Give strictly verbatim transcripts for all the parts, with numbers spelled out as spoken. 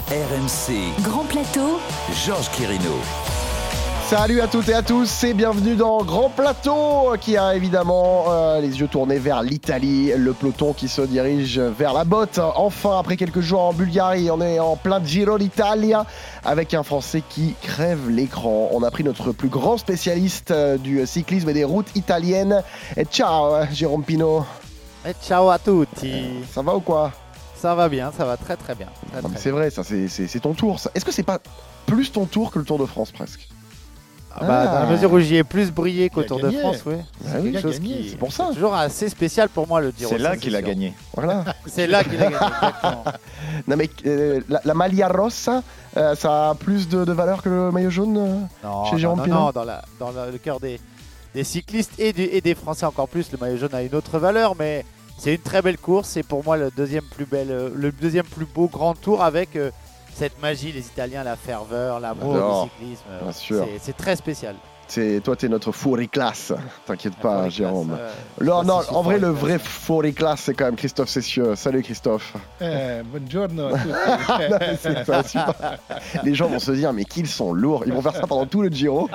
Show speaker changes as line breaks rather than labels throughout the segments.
R M C
Grand Plateau,
Georges Quirino.
Salut à toutes et à tous et bienvenue dans Grand Plateau qui a évidemment euh, les yeux tournés vers l'Italie, le peloton qui se dirige vers la botte. Enfin, après quelques jours en Bulgarie, on est en plein Giro d'Italia avec un Français qui crève l'écran. On a pris notre plus grand spécialiste euh, du cyclisme et des routes italiennes. Et ciao Jérôme Pino.
Et ciao à tutti.
Ça va ou quoi?
Ça va bien, ça va très très bien. Très,
non,
très
c'est
bien.
vrai, ça c'est, c'est, c'est ton tour. Ça. Est-ce que c'est pas plus ton tour que le Tour de France presque?
Ah bah,
Ah.
Dans la mesure où j'y ai plus brillé qu'au
Il a
Tour
gagné.
de France, oui.
Ah oui,
Il a
chose
gagné,
qui-
c'est pour ça.
C'est toujours assez spécial pour moi le Giro.
C'est là
ça,
qu'il a
sûr.
gagné.
Voilà.
C'est là qu'il a gagné, exactement.
Non mais euh, la, la Maglia Rossa, euh, ça a plus de, de valeur que le maillot jaune euh
Non,
Chez
non,
Jérôme
non,
Pinot
non, dans, la, dans la- le cœur des, des cyclistes et, du- et des Français encore plus, le maillot jaune a une autre valeur, mais c'est une très belle course. C'est pour moi le deuxième plus belle, euh, le deuxième plus beau grand tour avec euh, cette magie, les Italiens, la ferveur, l'amour
J'adore.
du cyclisme. euh,
Bien sûr.
c'est- C'est très spécial.
C'est, toi, t'es notre fourri classe. T'inquiète pas,
Faudrait
Jérôme.
que ça, euh,
Non,
ça,
non,
c'est
en vrai, le
Faudrait que
vrai
ça.
fourri classe, c'est quand même Christophe Cessieux. Salut Christophe.
Eh, buongiorno a tutti.
Non, mais c'est ça, super. Les gens vont se dire, mais qu'ils sont lourds. Ils vont faire ça pendant tout le Giro.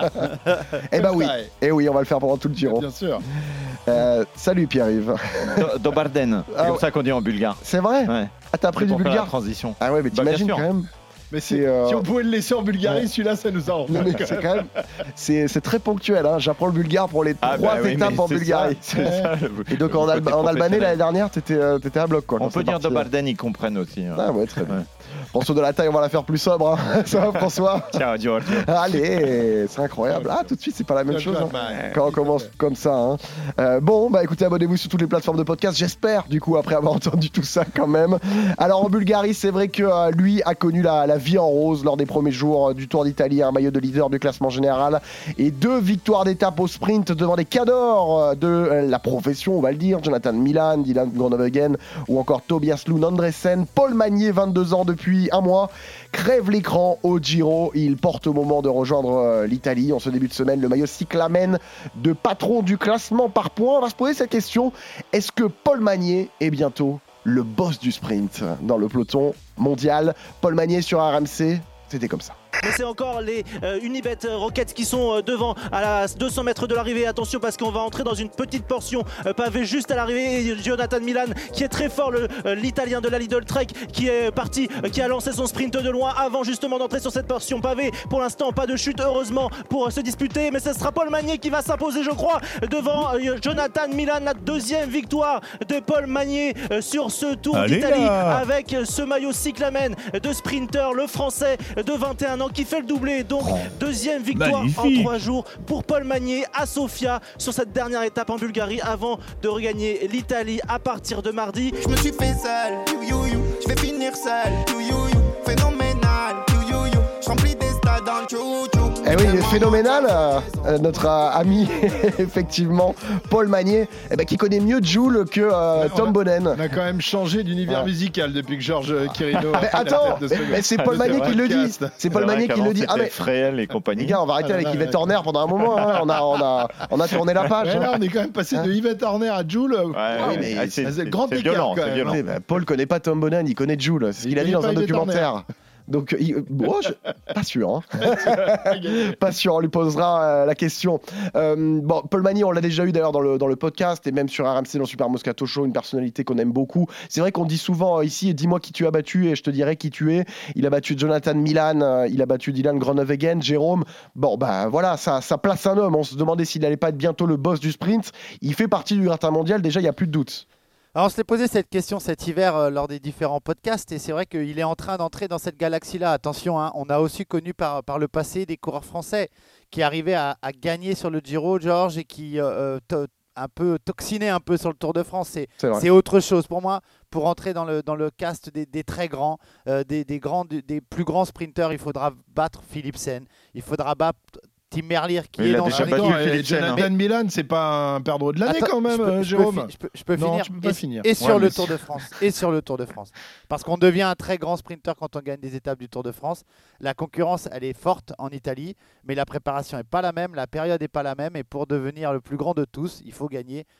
Eh ben oui. Eh oui, on va le faire pendant tout le Giro.
Bien sûr.
Euh, salut Pierre-Yves.
Do- Dobarden, c'est
Ah
comme
ouais.
ça qu'on dit en bulgare.
C'est vrai?
Ouais.
Ah, t'as appris
C'est
du
pour faire la
bulgare?
transition.
Ah ouais, mais
Bah, bien
t'imagines
sûr.
quand même.
Mais
C'est,
si,
euh,
si on pouvait le laisser en Bulgarie,
Ouais.
celui-là, ça nous a
Non,
envoyé.
mais c'est quand même, c'est, c'est très ponctuel. Hein. J'apprends le bulgare pour les
Ah,
trois
bah oui,
étapes
mais
en
c'est
Bulgarie.
ça, c'est ça, le-
Et donc
le
en,
côté
Alba- en Albanais
professionnel.
l'année dernière, t'étais, euh, t'étais à bloc quoi.
On
quand
peut
c'est
dire
parti.
Dobarden, ils comprennent aussi. hein.
Ah ouais, très bien.
Ouais.
François de la taille, on va la faire plus sobre. Hein. Ça va François?
Ciao, Giorgio.
Allez, c'est incroyable. Ah tout de suite, c'est pas la même chose. hein.
Ouais.
Quand on commence comme ça. Hein. Euh, bon, bah écoutez, abonnez-vous sur toutes les plateformes de podcast. J'espère, du coup, après avoir entendu tout ça quand même. Alors en Bulgarie, c'est vrai que euh, lui a connu la, la vie en rose lors des premiers jours euh, du Tour d'Italie, un maillot de leader du classement général et deux victoires d'étape au sprint devant des cadors euh, de euh, la profession, on va le dire. Jonathan Milan, Dylan Groenewegen ou encore Tobias Lund Andresen. Paul Magnier, vingt-deux ans depuis un mois, crève l'écran au Giro. Il porte au moment de rejoindre euh, l'Italie. En ce début de semaine, le maillot cyclamen de patron du classement par points. On va se poser cette question. Est-ce que Paul Magnier est bientôt le boss du sprint dans le peloton mondial? Paul Magnier sur R M C, c'était comme ça.
Mais c'est encore les euh, Unibet Rockets qui sont euh, devant à la deux cents mètres de l'arrivée. Attention parce qu'on va entrer dans une petite portion euh, pavée juste à l'arrivée. Et Jonathan Milan qui est très fort, le, euh, l'Italien de la Lidl Trek qui est parti, euh, qui a lancé son sprint de loin avant justement d'entrer sur cette portion pavée. Pour l'instant pas de chute heureusement pour euh, se disputer. Mais ce sera Paul Magnier qui va s'imposer je crois devant euh, Jonathan Milan. La deuxième victoire de Paul Magnier euh, sur ce Tour
Allez
d'Italie
là.
avec euh, ce maillot cyclamen de sprinter, le français de vingt et un ans qui fait le doublé. Donc deuxième victoire
magnifique.
en trois jours pour Paul Magnier à Sofia sur cette dernière étape en Bulgarie avant de regagner l'Italie à partir de mardi.
Je me suis fait sale, you you you, je vais finir sale, you you you, phénoménal, you you you, je remplis des stades dans le chou-chou.
Eh oui, il est phénoménal, euh, euh, notre euh, ami, effectivement, Paul Magnier, eh ben, qui connaît mieux Joule que euh,
Ouais, on
Tom
a-
Bonnen.
On a quand même changé d'univers
Ouais.
musical depuis que Georges Quirino a
Mais
pris la
attends,
tête de ce
mais,
gars.
mais c'est
Ah,
Paul
c'est
Magnier
vrai,
qui le dit.
podcast.
C'est Paul
C'est vrai
Magnier qui
qu'avant,
le dit. Ah
c'était
mais
Fréhel et compagnie.
les gars, on va arrêter
Ah,
avec
là,
Yvette
là,
Horner pendant un moment. hein. On a, on a, on a tourné la page.
Mais
hein.
là, on est quand même passé
Hein
de Yvette Horner à Joule.
Ouais,
Ah,
ouais,
mais
ah,
c'est-
c'est
c'est grand
c'est
écart,
violent,
quand
c'est
même.
violent.
Oui, bah, Paul connaît pas Tom Bonnen, il connaît Joule. C'est ce
Il
qu'il a dit
connaît
dans un
pas Yvette
documentaire. Donc, il- bon, je- pas sûr. Hein. Pas sûr, on lui posera euh, la question. Euh, bon, Paul Magnier, on l'a déjà eu d'ailleurs dans le, dans le podcast et même sur R M C dans Super Moscato Show, une personnalité qu'on aime beaucoup. C'est vrai qu'on dit souvent euh, ici, dis-moi qui tu as battu et je te dirai qui tu es. Il a battu Jonathan Milan, euh, il a battu Dylan Groenewegen, Jérôme. Bon, ben voilà, ça, ça place un homme. On se demandait s'il n'allait pas être bientôt le boss du sprint. Il fait partie du gratin mondial, déjà, il n'y a plus de doute.
Alors, on s'est posé cette question cet hiver euh, lors des différents podcasts et c'est vrai qu'il est en train d'entrer dans cette galaxie-là. Attention, hein, on a aussi connu par, par le passé des coureurs français qui arrivaient à, à gagner sur le Giro, Georges, et qui euh, to- un peu toxinaient un peu sur le Tour de France. C'est,
C'est vrai.
c'est autre chose pour moi. Pour entrer dans le, dans le cast des, des très grands, euh, des, des grands, des, des plus grands sprinteurs, il faudra battre Philipsen, il faudra battre Tim Merlier qui
Mais
est
il a
dans
déjà
son
battu
équipe.
Attends, et
Philipsen, hein.
Jonathan Milan, c'est pas un perdreau de l'année
Attends,
quand même,
je peux-
euh,
je peux
Jérôme.
fi- Je peux, je peux
Non,
finir.
tu peux pas
et,
finir.
et sur
Ouais,
le
mais
Tour de France. Et sur le Tour de France. Parce qu'on devient un très grand sprinter quand on gagne des étapes du Tour de France. La concurrence, elle est forte en Italie, mais la préparation n'est pas la même, la période n'est pas la même. Et pour devenir le plus grand de tous, il faut gagner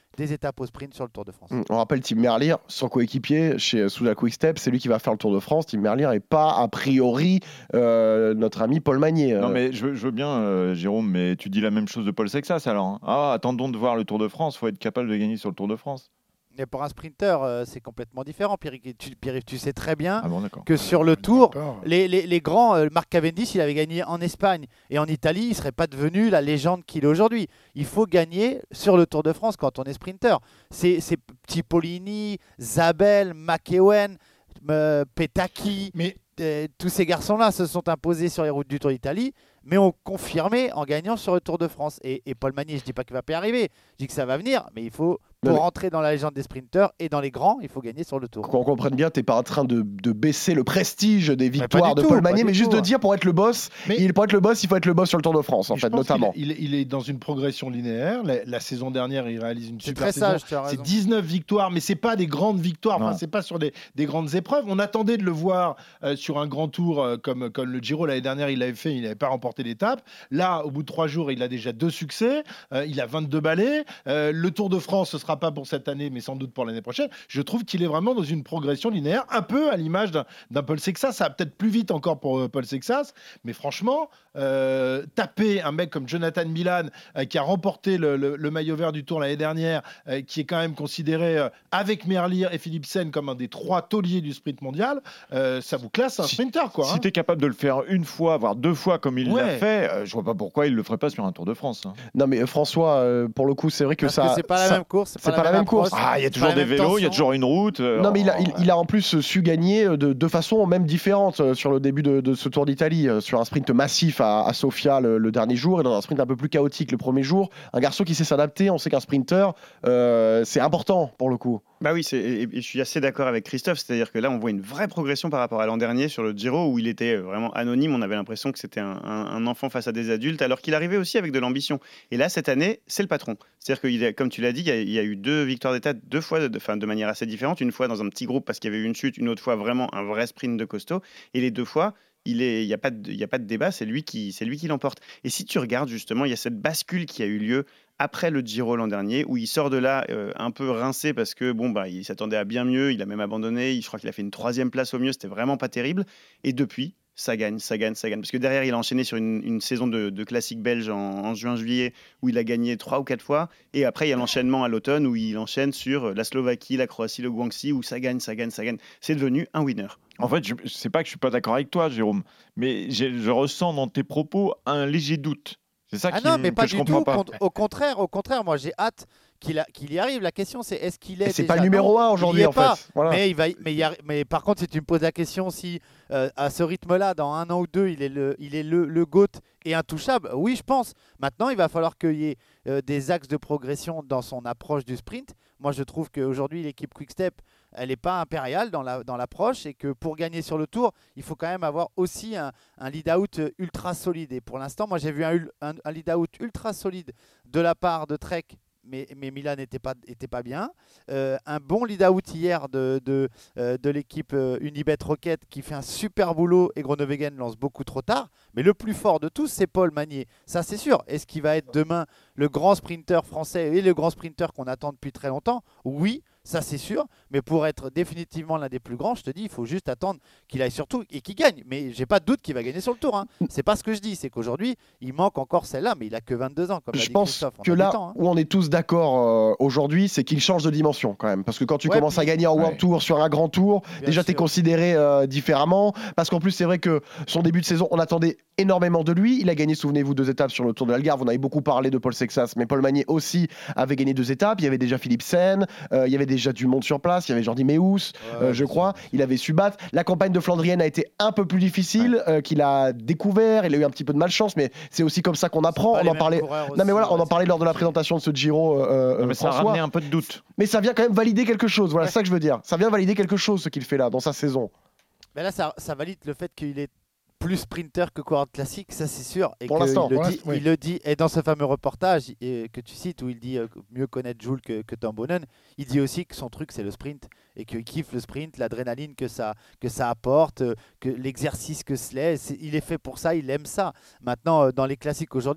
des étapes au sprint sur le Tour de France.
On rappelle Tim Merlier, son coéquipier chez Souza Quick Step, c'est lui qui va faire le Tour de France. Tim Merlier et pas a priori euh, notre ami Paul Magnier.
Non mais je veux, je veux bien euh, Jérôme, mais tu dis la même chose de Paul Sexas alors. Hein. Ah, attendons de voir le Tour de France, faut être capable de gagner sur le Tour de France.
Mais pour un sprinter, euh, c'est complètement différent. Pierre-Yves, tu, Pierre-Yves, tu sais très bien
Ah bon, d'accord.
que sur le Tour,
D'accord.
les, les, les grands, euh, Marc Cavendish, il avait gagné en Espagne et en Italie, il ne serait pas devenu la légende qu'il est aujourd'hui. Il faut gagner sur le Tour de France quand on est sprinter. C'est, c'est Cipollini, Zabel, McEwen, euh, Petacchi,
Mais
euh, tous ces garçons-là se sont imposés sur les routes du Tour d'Italie, mais ont confirmé en gagnant sur le Tour de France. Et, et Paul Magnier, je ne dis pas qu'il va pas y arriver, je dis que ça va venir, mais il faut, pour
Non, mais-
rentrer dans la légende des sprinters et dans les grands, il faut gagner sur le Tour.
Qu'on comprenne bien, t'es pas en train de, de baisser le prestige des
pas
victoires
du
de
tout,
Paul
pas
Magnier,
du
mais juste
tout.
de dire pour être le boss,
Mais-
il, pour être le boss, il faut être le boss sur le Tour de France, en
je
fait,
pense
notamment.
qu'il- Il, il est dans une progression linéaire. La, la saison dernière, il réalise une
C'est
super
très
saison.
sage, tu as
C'est
raison.
dix-neuf victoires, mais c'est pas des grandes victoires. Enfin,
Non.
c'est pas sur des, des grandes épreuves. On attendait de le voir euh, sur un grand tour euh, comme, comme le Giro l'année dernière. Il l'avait fait, il n'avait pas remporté l'étape. Là, au bout de trois jours, il a déjà deux succès. Euh, il a vingt-deux balais. Euh, le Tour de France, ce sera pas pour cette année, mais sans doute pour l'année prochaine. Je trouve qu'il est vraiment dans une progression linéaire, un peu à l'image d'un, d'un Paul Sexas. Ça va peut-être plus vite encore pour euh, Paul Sexas, mais franchement, euh, taper un mec comme Jonathan Milan euh, qui a remporté le, le- le maillot vert du Tour l'année dernière, euh, qui est quand même considéré euh, avec Merlier et Philipsen comme un des trois tauliers du sprint mondial, euh, ça vous classe un
Si-
sprinter quoi.
Si
hein.
tu es capable de le faire une fois, voire deux fois comme il
Ouais.
l'a fait, euh, je vois pas pourquoi il le ferait pas sur un Tour de France. hein.
Non, mais euh, François, euh, pour le coup, c'est vrai que
Parce
ça.
que c'est pas la
ça-
même course,
c'est pas la même course.
approche,
Ah, il y a
c'est
toujours
pas la
des
même
vélos, il y a
tension.
toujours une route. euh,
Non, mais il a,
oh,
il, il a en plus su gagner de deux façons même différentes euh, sur le début de, de ce Tour d'Italie. euh, Sur un sprint massif à, à Sofia le, le dernier jour et dans un sprint un peu plus chaotique le premier jour. Un garçon qui sait s'adapter, on sait qu'un sprinter, euh, c'est important pour le coup.
Bah oui, c'est, et, et je suis assez d'accord avec Christophe, c'est-à-dire que là, on voit une vraie progression par rapport à l'an dernier sur le Giro, où il était vraiment anonyme, on avait l'impression que c'était un, un- un enfant face à des adultes, alors qu'il arrivait aussi avec de l'ambition. Et là, cette année, c'est le patron. C'est-à-dire que, comme tu l'as dit, il y, a, il y a eu deux victoires d'étape, deux fois, de, de, enfin, de manière assez différente, une fois dans un petit groupe parce qu'il y avait eu une chute, une autre fois vraiment un vrai sprint de costaud, et les deux fois, il n'y a, a pas de débat, c'est lui qui, c'est lui qui l'emporte. Et si tu regardes justement, il y a cette bascule qui a eu lieu après le Giro l'an dernier, où il sort de là euh, un peu rincé parce que bon bah il s'attendait à bien mieux, il a même abandonné, il, je crois qu'il a fait une troisième place au mieux, c'était vraiment pas terrible. Et depuis, ça gagne, ça gagne, ça gagne. Parce que derrière, il a enchaîné sur une, une saison de, de classique belge en, en juin-juillet où il a gagné trois ou quatre fois. Et après, il y a l'enchaînement à l'automne où il enchaîne sur la Slovaquie, la Croatie, le Guangxi, où ça gagne, ça gagne, ça gagne. C'est devenu un winner.
En fait, je sais pas que je suis pas d'accord avec toi, Jérôme, mais j'ai- je ressens dans tes propos un léger doute. C'est ça
Ah
qui,
non, mais
que
pas
je
du
comprends
tout.
pas.
Con- Au contraire, au contraire, moi j'ai hâte qu'il, a- qu'il y arrive. La question c'est est-ce qu'il est
Et c'est
déjà-
pas le numéro
Non,
un
il y
aujourd'hui
est
en
pas.
fait. Voilà.
Mais, il va, y- mais, il y a- mais par contre, si tu me poses la question si euh, à ce rythme-là, dans un an ou deux, il est le, il est le, le GOAT et intouchable, oui, je pense. Maintenant, il va falloir qu'il y ait euh, des axes de progression dans son approche du sprint. Moi, je trouve qu'aujourd'hui, l'équipe Quick-Step, elle n'est pas impériale dans, la, dans l'approche et que pour gagner sur le tour, il faut quand même avoir aussi un, un lead-out ultra solide. Et pour l'instant, moi, j'ai vu un, ul- un, un lead-out ultra solide de la part de Trek, mais, mais Milan n'était pas, était pas bien. Euh, un bon lead-out hier de, de, euh, de l'équipe euh, Unibet Rocket qui fait un super boulot et Groenewegen lance beaucoup trop tard. Mais le plus fort de tous, c'est Paul Magnier. Ça, c'est sûr. Est-ce qu'il va être demain le grand sprinter français et le grand sprinter qu'on attend depuis très longtemps? Oui, ça c'est sûr. Mais pour être définitivement l'un des plus grands, je te dis, il faut juste attendre qu'il aille sur tout et qu'il gagne. Mais j'ai pas de doute qu'il va gagner sur le tour. Hein. C'est pas ce que je dis. C'est qu'aujourd'hui, il manque encore celle-là, mais il a que vingt-deux ans. Comme l'a
Je
dit
pense
Christophe. On
que
a du
là
temps, hein.
où on est tous d'accord euh, aujourd'hui, c'est qu'il change de dimension quand même. Parce que quand tu
Ouais,
commences
puis-
à gagner en World
Ouais.
Tour sur un grand tour,
Bien
déjà tu es
sûr.
considéré euh, différemment. Parce qu'en plus, c'est vrai que son début de saison, on attendait énormément de lui. Il a gagné, souvenez-vous, deux étapes sur le Tour de l'Algarve. On avait beaucoup parlé de Paul Sexas, mais Paul Magnier aussi avait gagné deux étapes. Il y avait déjà Philipsen, euh, il y avait déjà du monde sur place, il y avait Jordi Meus, euh, je crois. Il avait su battre. La campagne de Flandrienne a été un peu plus difficile, euh, qu'il a découvert. Il a eu un petit peu de malchance, mais c'est aussi comme ça qu'on apprend.
Pas
On
les
en
mêmes
parlait.
coureurs
Non mais
aussi,
voilà, on
ouais,
en parlait
c'est
lors de la
compliqué.
présentation de ce Giro, euh,
Non, mais ça a
François.
ramené un peu de doute.
Mais ça vient quand même valider quelque chose. Voilà,
Ouais.
c'est ça que je veux dire. Ça vient valider quelque chose ce qu'il fait là dans sa saison.
Mais là, ça, ça valide le fait qu'il est plus sprinter que coureur de classique, ça c'est sûr. Et
Pour
que
l'instant,
il, le
pour
dit,
l'instant, oui.
il le dit, et dans ce fameux reportage et, que tu cites où il dit euh, mieux connaître Jules que, que Tom Boonen, il dit aussi que son truc c'est le sprint et qu'il kiffe le sprint, l'adrénaline que ça, que ça apporte, euh, que l'exercice que cela est. C'est- il est fait pour ça, il aime ça. Maintenant, euh, dans les classiques aujourd'hui,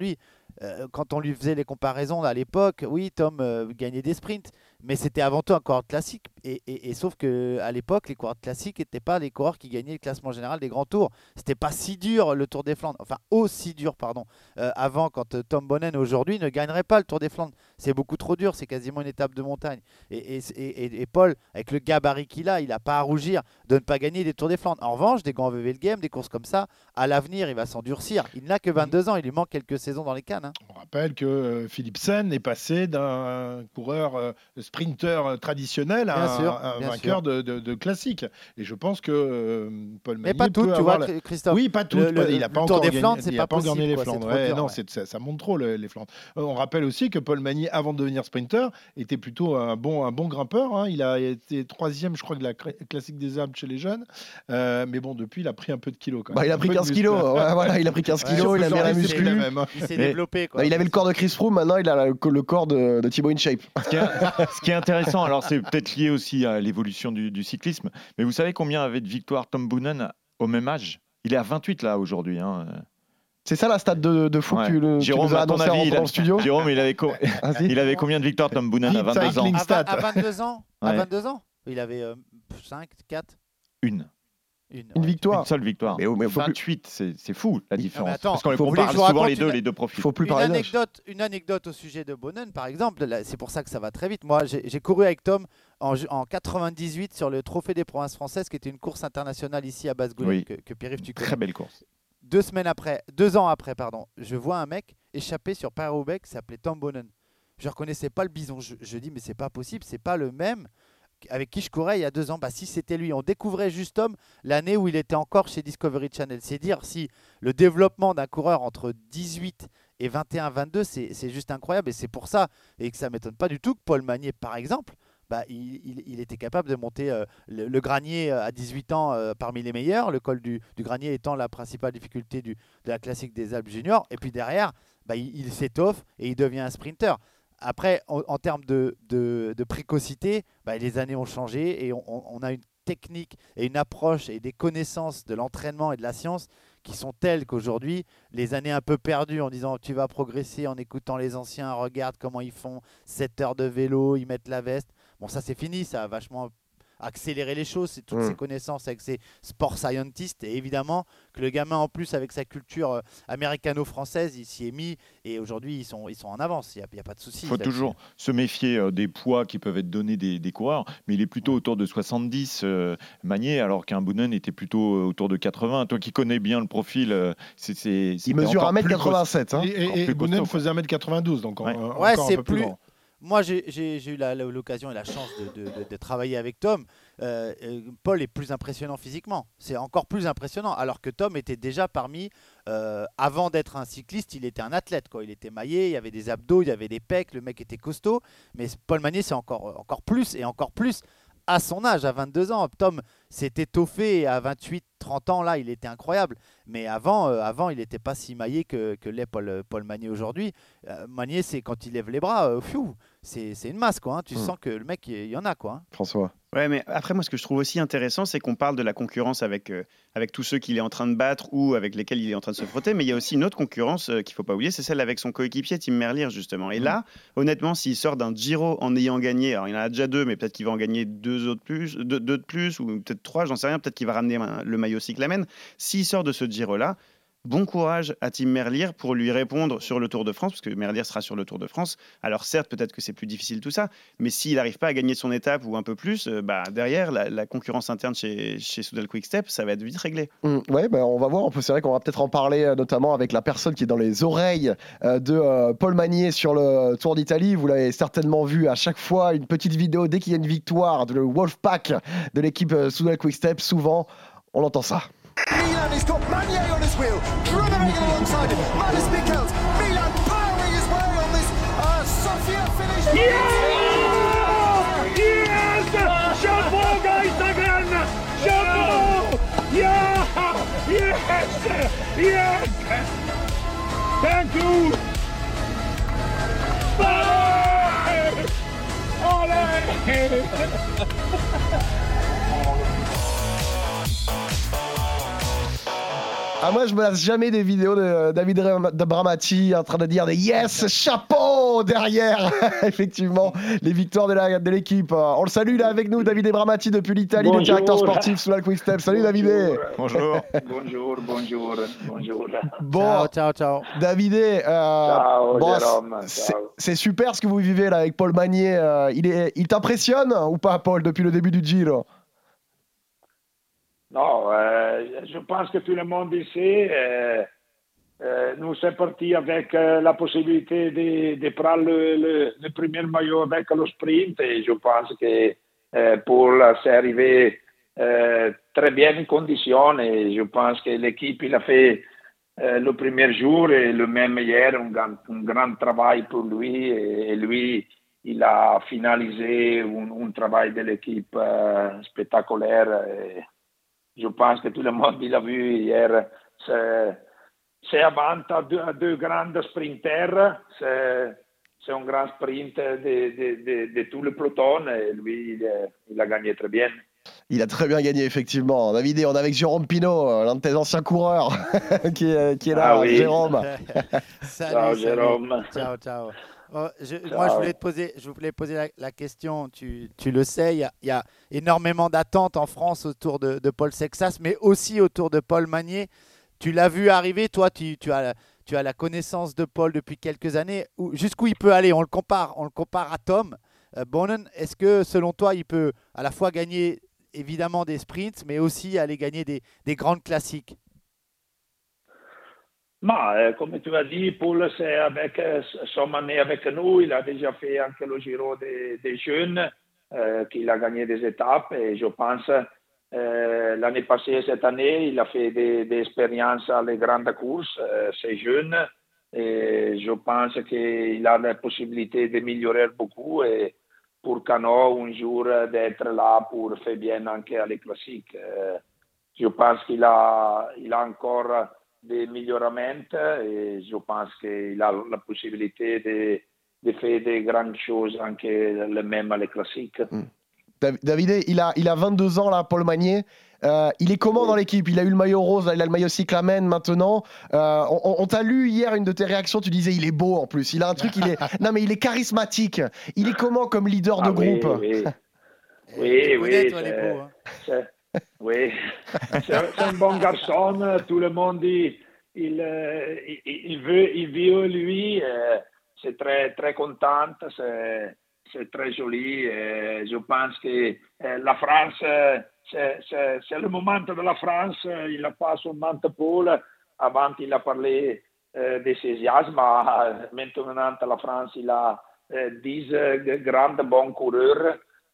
euh, quand on lui faisait les comparaisons à l'époque, oui, Tom euh, gagnait des sprints, mais c'était avant tout un coureur classique. Et, et, et sauf qu'à l'époque, les coureurs classiques n'étaient pas les coureurs qui gagnaient le classement général des grands tours. C'était pas si dur le Tour des Flandres, enfin aussi dur, pardon, euh, avant, quand euh, Tom Boonen aujourd'hui ne gagnerait pas le Tour des Flandres. C'est beaucoup trop dur, c'est quasiment une étape de montagne. Et, et, et, et Paul, avec le gabarit qu'il a, il n'a pas à rougir de ne pas gagner des Tours des Flandres. En revanche, des grands V V L Game, des courses comme ça, à l'avenir, il va s'endurcir. Il n'a que vingt-deux ans, il lui manque quelques saisons dans les cannes. Hein.
On rappelle que euh, Philipsen est passé d'un coureur euh, sprinter euh, traditionnel à
Bien
un,
sûr,
un
bien
vainqueur de, de, de classique. Et je pense que euh, Paul
Mais
Magny
pas
peut
tout, tu
avoir
vois,
la-
Christophe.
Oui, pas tout.
Le- le-
il n'a pas
le Tour
encore
des
gagné,
Flandres, c'est
il
pas
a pas encore gagné
possible,
les
quoi, c'est
Flandres.
trop
Ouais,
dur,
non,
ouais.
c'est- ça, ça montre trop le- les Flandres. Euh, On rappelle aussi que Paul Magny, avant de devenir sprinter, était plutôt un bon, un bon grimpeur. hein. Il a été troisième, je crois, de la cra- classique des Alpes chez les jeunes. Euh, mais bon, depuis, il a pris un peu de kilos. Quand
Bah,
même.
il a
Un
pris
peu de
quinze
muscle.
kilos. Ouais, voilà, il a pris quinze
Ouais,
kilos, il a
Genre,
bien la
c'est
muscu.
la même, hein.
Il s'est
Mais-
développé. Quoi.
Bah, il avait le corps de Chris Froome, maintenant il a le, le corps de, de Thibaut InShape.
Ce qui est, ce qui est intéressant, alors c'est peut-être lié aussi à l'évolution du, du cyclisme, mais vous savez combien avait de victoires Tom Boonen au même âge? Il est à vingt-huit là aujourd'hui. Hein.
C'est ça la stat de, de fou
Ouais.
que tu, le, tu
Jérôme,
nous as
à ton
annoncé en
avis, il
rentrant
a-
dans le studio.
Jérôme, il avait, co-
Vas-y.
il avait combien de victoires Tom Boonen à
Vite,
vingt-deux ans?
cycling.
à,
stat.
vingt- à vingt-deux ans, à
Ouais.
vingt-deux ans, il avait euh, cinq, quatre,
Une.
une.
Une
ouais.
victoire.
Une seule victoire.
Mais, oh, mais faut plus,
vingt-huit, c'est c'est fou la différence.
attends,
Parce qu'on les
faut-
compare
vous voulez que je
souvent
vous raconte
les deux,
une-
les deux profils.
faut plus
Une
parler d'âge.
anecdote, une anecdote au sujet de Boonen, par exemple, là, c'est pour ça que ça va très vite. Moi, j'ai j'ai couru avec Tom en, ju- en quatre-vingt-dix-huit sur le Trophée des Provinces françaises, qui était une course internationale ici à Basse-Goulaine,
Oui.
que, que Pierre-Yves, tu connais.
Très belle course.
Deux semaines après, deux ans après, pardon, je vois un mec échapper sur Paris-Roubaix qui s'appelait Tom Boonen. Je ne reconnaissais pas le bison. Je, je dis, mais c'est pas possible, c'est pas le même avec qui je courais il y a deux ans. Bah si, c'était lui. On découvrait juste Tom l'année où il était encore chez Discovery Channel. C'est dire si le développement d'un coureur entre dix-huit et vingt et un vingt-deux, c'est c'est juste incroyable. Et c'est pour ça, et que ça ne m'étonne pas du tout, que Paul Magnier, par exemple, bah, il, il- il était capable de monter euh, le, le Granier euh, à dix-huit ans euh, parmi les meilleurs, le col du, du Granier étant la principale difficulté du, de la classique des Alpes juniors. Et puis derrière, bah, il, il s'étoffe et il devient un sprinter. Après, en, en termes de, de- de précocité, bah, les années ont changé et on, on- on a une technique et une approche et des connaissances de l'entraînement et de la science qui sont telles qu'aujourd'hui, les années un peu perdues en disant tu vas progresser en écoutant les anciens, regarde comment ils font sept heures de vélo, ils mettent la veste. Bon, ça c'est fini, ça a vachement accélérer les choses, c'est toutes
Mm.
ces connaissances avec ces sport scientists, et évidemment que le gamin en plus avec sa culture euh, américano-française, il s'y est mis, et aujourd'hui ils sont, ils sont en avance, il n'y a, a pas de souci.
Il faut
là-dessus.
toujours se méfier euh, des poids qui peuvent être donnés des, des coureurs, mais il est plutôt autour de soixante-dix, euh, Magnier, alors qu'un Boonen était plutôt euh, autour de quatre-vingts. Toi qui connais bien le profil, euh, c'est, c'est,
Il
c'était
mesure
encore
un mètre
plus
quatre-vingt-sept. hein.
Et, et,
Encore
et
plus
Boonen
costaud, quoi.
faisait un mètre quatre-vingt-douze, donc en-
Ouais.
en-
Ouais,
encore
c'est
un peu plus,
plus-
grand.
Moi, j'ai- j'ai j'ai eu la- l'occasion et la chance de, de- de- de travailler avec Tom. Euh, euh, Paul est plus impressionnant physiquement. C'est encore plus impressionnant. Alors que Tom était déjà parmi, euh, avant d'être un cycliste, il était un athlète, quoi. Il était maillé, il y avait des abdos, il y avait des pecs, le mec était costaud. Mais Paul Magnier, c'est encore, encore plus et encore plus à son âge, à vingt-deux ans. Tom s'est étoffé et à vingt-huit, trente ans, là, il était incroyable. Mais avant, euh, avant il n'était pas si maillé que, que l'est Paul, Paul Magnier aujourd'hui. Euh, Magnier, c'est quand il lève les bras, euh, pfiou, c'est c'est une masse, quoi. hein. Tu
Hmm.
sens que le mec, il y en a, quoi. hein.
François.
Ouais, mais après, moi, ce que je trouve aussi intéressant, c'est qu'on parle de la concurrence avec, euh, avec tous ceux qu'il est en train de battre ou avec lesquels il est en train de se frotter, mais il y a aussi une autre concurrence euh, qu'il ne faut pas oublier, c'est celle avec son coéquipier Tim Merlier, justement. Et là, honnêtement, s'il sort d'un Giro en ayant gagné, alors il en a déjà deux, mais peut-être qu'il va en gagner deux autres plus, deux, deux de plus, ou peut-être trois, j'en sais rien, peut-être qu'il va ramener un- le maillot cyclamen. S'il sort de ce Giro-là, bon courage à Tim Merlier pour lui répondre sur le Tour de France, parce que Merlier sera sur le Tour de France. Alors certes, peut-être que c'est plus difficile tout ça, mais s'il n'arrive pas à gagner son étape ou un peu plus, euh, bah, derrière, la, la concurrence interne chez, chez Soudal Quick-Step, ça va être vite réglé.
Mm, ouais, bah, on va voir. On peut, c'est vrai qu'on va peut-être en parler, euh, notamment avec la personne qui est dans les oreilles euh, de euh, Paul Magnier sur le Tour d'Italie. Vous l'avez certainement vu à chaque fois, une petite vidéo dès qu'il y a une victoire de le Wolfpack de l'équipe euh, Soudal Quick-Step. Souvent, on entend ça.
Milan has got Magnier on his wheel, Groenewegen alongside him, Manus Mikkelsen, Milan powering his way on this uh, Sofia finish.
Yes! Chapeau, guys, again! Chapeau! Yeah! Yes! Yes! Thank you! Olé! Olé!
Ah, moi, je me lasse jamais des vidéos de David de Bramati en train de dire des yes, chapeau derrière. Effectivement, les victoires de, la, de l'équipe. On le salue là avec nous, David Bramati depuis l'Italie, le directeur sportif sous la Quick Step. Salut
bonjour.
David.
Bonjour.
Bonjour, bonjour, bonjour.
Bon,
ciao, ciao, ciao.
David, euh,
ciao,
bon,
Jérôme.
c'est,
Ciao.
c'est super ce que vous vivez là avec Paul Magnier. Euh, il, est, il t'impressionne ou pas, Paul, depuis le début du Giro?
Non, euh, je pense que tout le monde ici, euh, euh, nous sommes partis avec euh, la possibilité de, de prendre le, le, le premier maillot avec le sprint et je pense que euh, Paul s'est arrivé euh, très bien en condition et je pense que l'équipe il a fait euh, le premier jour et le même hier un, un grand travail pour lui et, et lui il a finalisé un, un travail de l'équipe euh, spectaculaire. Et, je pense que tout le monde l'a vu hier. C'est, c'est avant à deux, à deux grands sprinters. C'est, c'est un grand sprint de, de, de, de tout le peloton. Et lui, il, il a gagné très bien.
Il a très bien gagné, effectivement. David, on est avec Jérôme Pinault, l'un de tes anciens coureurs, qui, est, qui est là.
Ah oui.
Jérôme.
Salut,
ciao,
salut.
Jérôme.
Ciao, ciao. Oh, je, moi, je voulais te poser, je voulais poser la, la question. Tu, tu le sais, il y a, il y a énormément d'attentes en France autour de, de Paul Sexas, mais aussi autour de Paul Magnier. Tu l'as vu arriver, toi, tu, tu, as, tu as la connaissance de Paul depuis quelques années. Où, jusqu'où il peut aller? On le compare, on le compare à Tom euh, Boonen. Est-ce que, selon toi, il peut à la fois gagner évidemment des sprints, mais aussi aller gagner des, des grandes classiques?
Ma, euh, comme tu as dit, Paul, c'est avec euh, son année avec nous. Il a déjà fait anche le Giro des, des jeunes, euh, qu'il a gagné des étapes. Et je pense, euh, l'année passée, cette année, il a fait des, des expériences à les grandes courses, euh, c'est jeune. Et je pense qu'il a la possibilité d'améliorer beaucoup. Et pour Cano, un jour, d'être là pour faire bien anche à les classiques. Euh, je pense qu'il a, il a encore des miglioramenti et je pense qu'il a la possibilité de, de faire des grandes choses anche le même à les classiques.
Mm. David, il a, il a vingt-deux ans là, Paul Magnier. Euh, il est comment dans l'équipe? Il a eu le maillot rose, il a le maillot cyclamen maintenant. Euh, on on t'a lu hier une de tes réactions, tu disais il est beau en plus. Il a un truc, il est non mais il est charismatique. Il est comment comme leader de
ah,
groupe?
Oui, oui,
oui,
oui,
toi, les beaux, hein.
c'est, oui. c'est, c'est un bon garçon. Tout le monde il, il, il, il veut, il veut lui. Euh, c'est très très content. C'est c'est très joli. Et je pense que euh, la France, c'est, c'est, c'est le moment de la France. Il n'a pas seulement Paul. Avant, il a parlé euh, de ses asthmes. Maintenant, la France, il a euh, dix grands bons coureurs.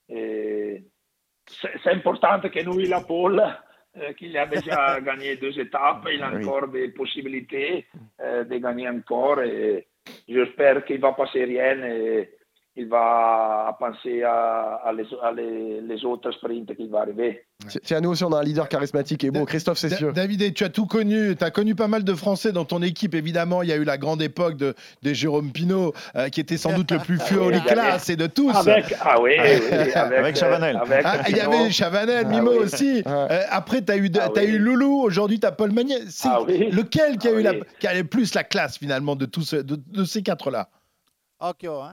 Et c'est, c'est important que nous, il a Paul, euh, qu'il a déjà gagné deux étapes. Il a encore des possibilités euh, de gagner encore. Et j'espère qu'il ne va passer rien. Et, il va penser à, à, les, à les, les autres sprints qui vont arriver.
Tiens, nous aussi, on a un leader charismatique et beau, Christophe Cessieux.
David, tu as tout connu, tu as connu pas mal de Français dans ton équipe, évidemment. Il y a eu la grande époque de, de Jérôme Pinault, euh, qui était sans doute le plus feu en classe et de tous.
Avec, ah oui, oui, avec,
avec Chavanel.
Avec
ah, il y avait Chavanel, Mimo ah, oui. aussi.
Ah.
Euh, après, tu as eu,
ah,
oui.
eu
Loulou, aujourd'hui, tu as Paul Magnier. C'est
ah, oui.
lequel qui a,
ah,
eu
oui.
la, qui a le plus la classe, finalement, de, tous, de, de ces quatre-là?
Ok, hein.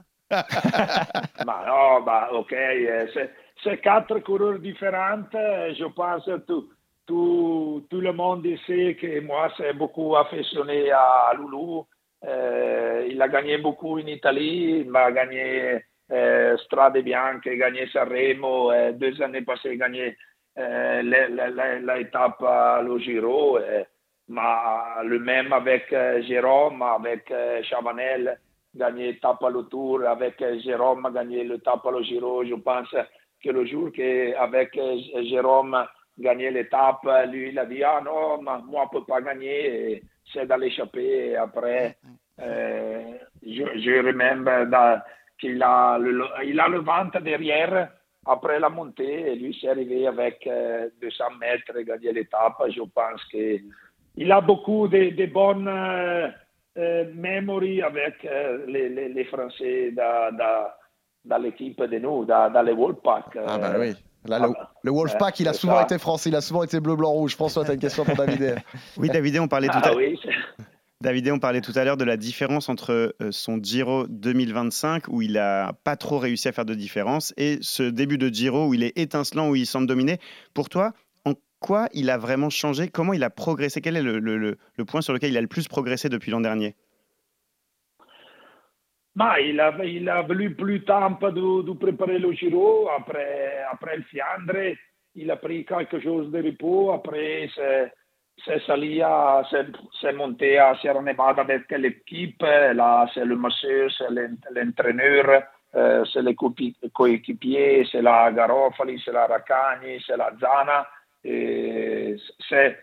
bah non, bah ok, c'est, c'est quatre coureurs différents. Je pense que tout, tout, tout le monde sait que moi, c'est beaucoup affectionné à Loulou. Euh, il a gagné beaucoup en Italie. Il m'a gagné euh, Strade Bianche, gagné Sanremo. Euh, deux années passées, il a gagné euh, l'étape à lo Giro. Euh, mais le même avec euh, Jérôme, avec euh, Chavanel. Gagné l'étape à le Tour, avec Jérôme, gagné l'étape à le Giro. Je pense que le jour qu'avec Jérôme gagné l'étape, lui, il a dit « Ah non, moi, je ne peux pas gagner. » C'est d'aller échapper. Et après, euh, je, je remember qu'il a le, il a le ventre derrière après la montée. Et lui, c'est arrivé avec euh, deux cents mètres et gagné l'étape. Je pense qu'il a beaucoup de, de bonnes... Euh, Euh, memory avec euh, les, les, les Français dans, dans, dans l'équipe de nous, dans, dans les Wolfpack.
Ah bah oui. Là, le, le Wolfpack, il a
c'est
souvent
ça.
été français, il a souvent été bleu-blanc-rouge. François, tu as une question pour David.
Oui, David, on parlait tout
Ah
à
oui, c'est-
David, on parlait tout à l'heure de la différence entre euh, son Giro deux mille vingt-cinq, où il n'a pas trop réussi à faire de différence, et ce début de Giro où il est étincelant, où il semble dominer. Pour toi, en quoi il a vraiment changé? Comment il a progressé? Quel est le, le- le- le point sur lequel il a le plus progressé depuis l'an dernier?
Ma il a, il a voulu plus de temps de, de préparer le Giro. Après, après le Fiandre, il a pris quelque chose de repos. Après, c'est, c'est sali à, c'est, c'est monté à Sierra Nevada avec l'équipe. Là, c'est le masseur, c'est l'ent- l'entraîneur, euh, c'est les coépi- coéquipiers, c'est la Garofali, c'est la Raccagni, c'est la Zana. Et c'est,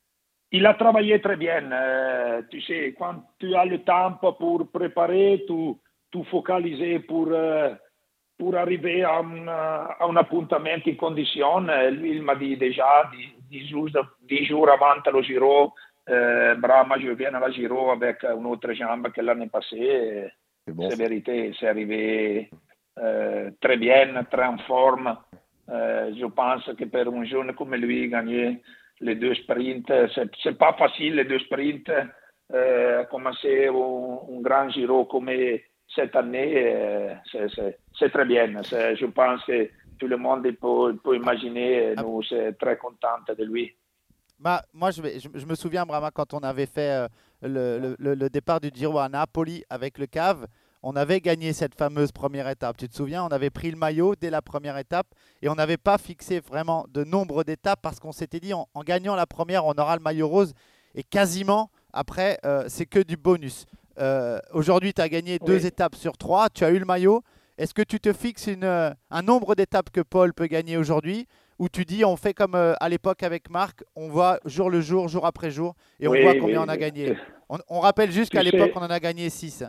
il a travaillé très bien. Euh, tu sais, quand tu as le temps pour préparer, tu, tu focalises pour, euh, pour arriver à un, à un appuntamento in condizione. Lui, il m'a dit déjà, dix, dix, jours, dix jours avant le Giro, euh, Brahma, je viens à la Giro avec une autre jambe que l'année passée.
C'est bon.
C'est vérité, c'est arrivé euh, très bien, très en forme. Euh, je pense que pour un jeune comme lui, gagner les deux sprints, c'est, c'est pas facile les deux sprints. Euh, commencer un, un grand Giro comme cette année, euh, c'est, c'est, c'est très bien. C'est, je pense que tout le monde peut, peut imaginer, nous sommes très contents de lui.
Bah, moi, je, vais, je, je me souviens, Brahma, quand on avait fait euh, le, le, le départ du Giro à Napoli avec le Cave, on avait gagné cette fameuse première étape. Tu te souviens, on avait pris le maillot dès la première étape et on n'avait pas fixé vraiment de nombre d'étapes parce qu'on s'était dit en, en gagnant la première, on aura le maillot rose et quasiment après, euh, c'est que du bonus. Euh, aujourd'hui, tu as gagné
Oui.
deux étapes sur trois, tu as eu le maillot. Est-ce que tu te fixes une, euh, un nombre d'étapes que Paul peut gagner aujourd'hui ou tu dis on fait comme euh, à l'époque avec Marc, on voit jour le jour, jour après jour et on
Oui,
voit combien
oui,
on a
oui.
gagné. On, on rappelle juste
Tu
qu'à l'époque,
sais-
on en a gagné six.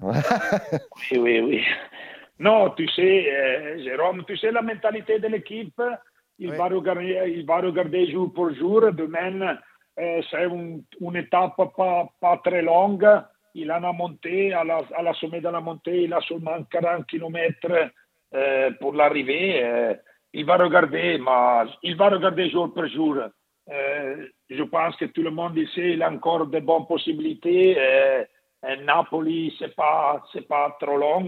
Oui, oui, oui. Non, tu sais, euh, Jérôme, tu sais la mentalité de l'équipe. Il,
Oui.
va, regarder, il va regarder jour pour jour. Demain, euh, c'est un- une étape pas, pas très longue. Il en a monté, à la, à la sommet de la montée, il a seulement quarante kilomètres euh, pour l'arrivée. Euh, il va regarder, mais il va regarder jour pour jour. Euh, je pense que tout le monde ici, il a encore de bonnes possibilités. Euh, euh, Napoli, c'est pas, c'est pas trop long.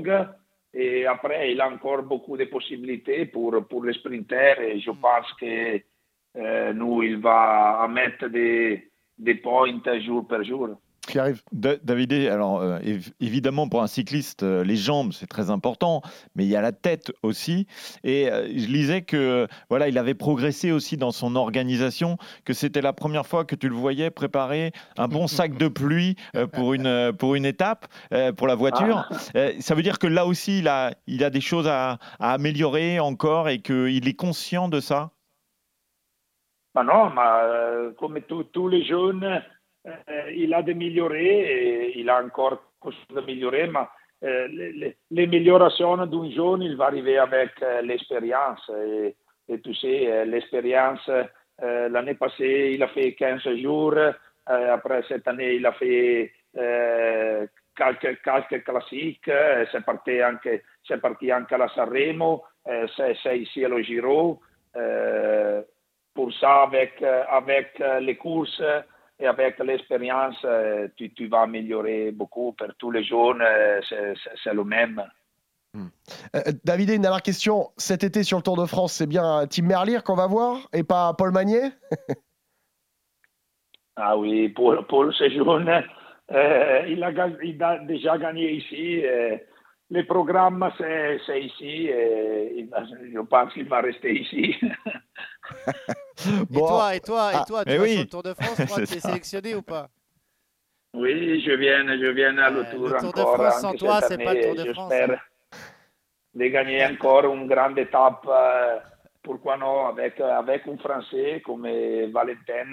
Et après, il a encore beaucoup de possibilités pour, pour les sprinters. Et je pense que euh, nous, il va mettre des, des points jour per jour.
Qui arrive.
Da- David, alors euh, év- évidemment pour un cycliste, euh, les jambes c'est très important, mais il y a la tête aussi. Et euh, je lisais que voilà, il avait progressé aussi dans son organisation, que c'était la première fois que tu le voyais préparer un bon sac de pluie euh, pour une euh, pour une étape, euh, pour la voiture.
Ah.
Euh, ça veut dire que là aussi il a il a des choses à, à améliorer encore et qu'il est conscient de ça.
Bah non, mais euh, comme tous tous les jeunes, euh, il a d'améliorer et il a encore quelque chose d'améliorer, mais euh, les- les- l'amélioration d'un jeune, il va arriver avec euh, l'expérience. Et, et tu sais, euh, l'expérience, euh, l'année passée, il a fait quinze jours. Euh, après cette année, il a fait euh, quelques, quelques classiques. Euh, C'est parti anche, c'est parti anche alla Sanremo. Euh, c'est c'est ici au Giro. Euh, pour ça, avec, euh, avec euh, les courses et avec l'expérience, euh, tu, tu vas améliorer beaucoup. Pour tous les jeunes, euh, c'est- c'est c'est le même.
Euh, David, une dernière question. Cet été sur le Tour de France, c'est bien Tim Merlier qu'on va voir et pas Paul Magnier?
Ah oui, pour, pour ce jeune, euh, il, a, ga- il a déjà gagné ici. Euh, le programme, c'est c'est ici. Et il va- je pense qu'il va rester ici.
Et toi, et toi, et
Ah,
toi, tu
mais
vas
oui.
sur le Tour de France, toi,
C'est
tu es
ça.
sélectionné ou pas?
Oui, je viens, je viens à le
Euh,
Tour
le Tour de
encore.
France sans
anche
toi,
cette
c'est pas le
année.
Tour de France,
J'espère de gagner encore une grande étape. euh, pourquoi non, avec, avec un Français comme Valentin.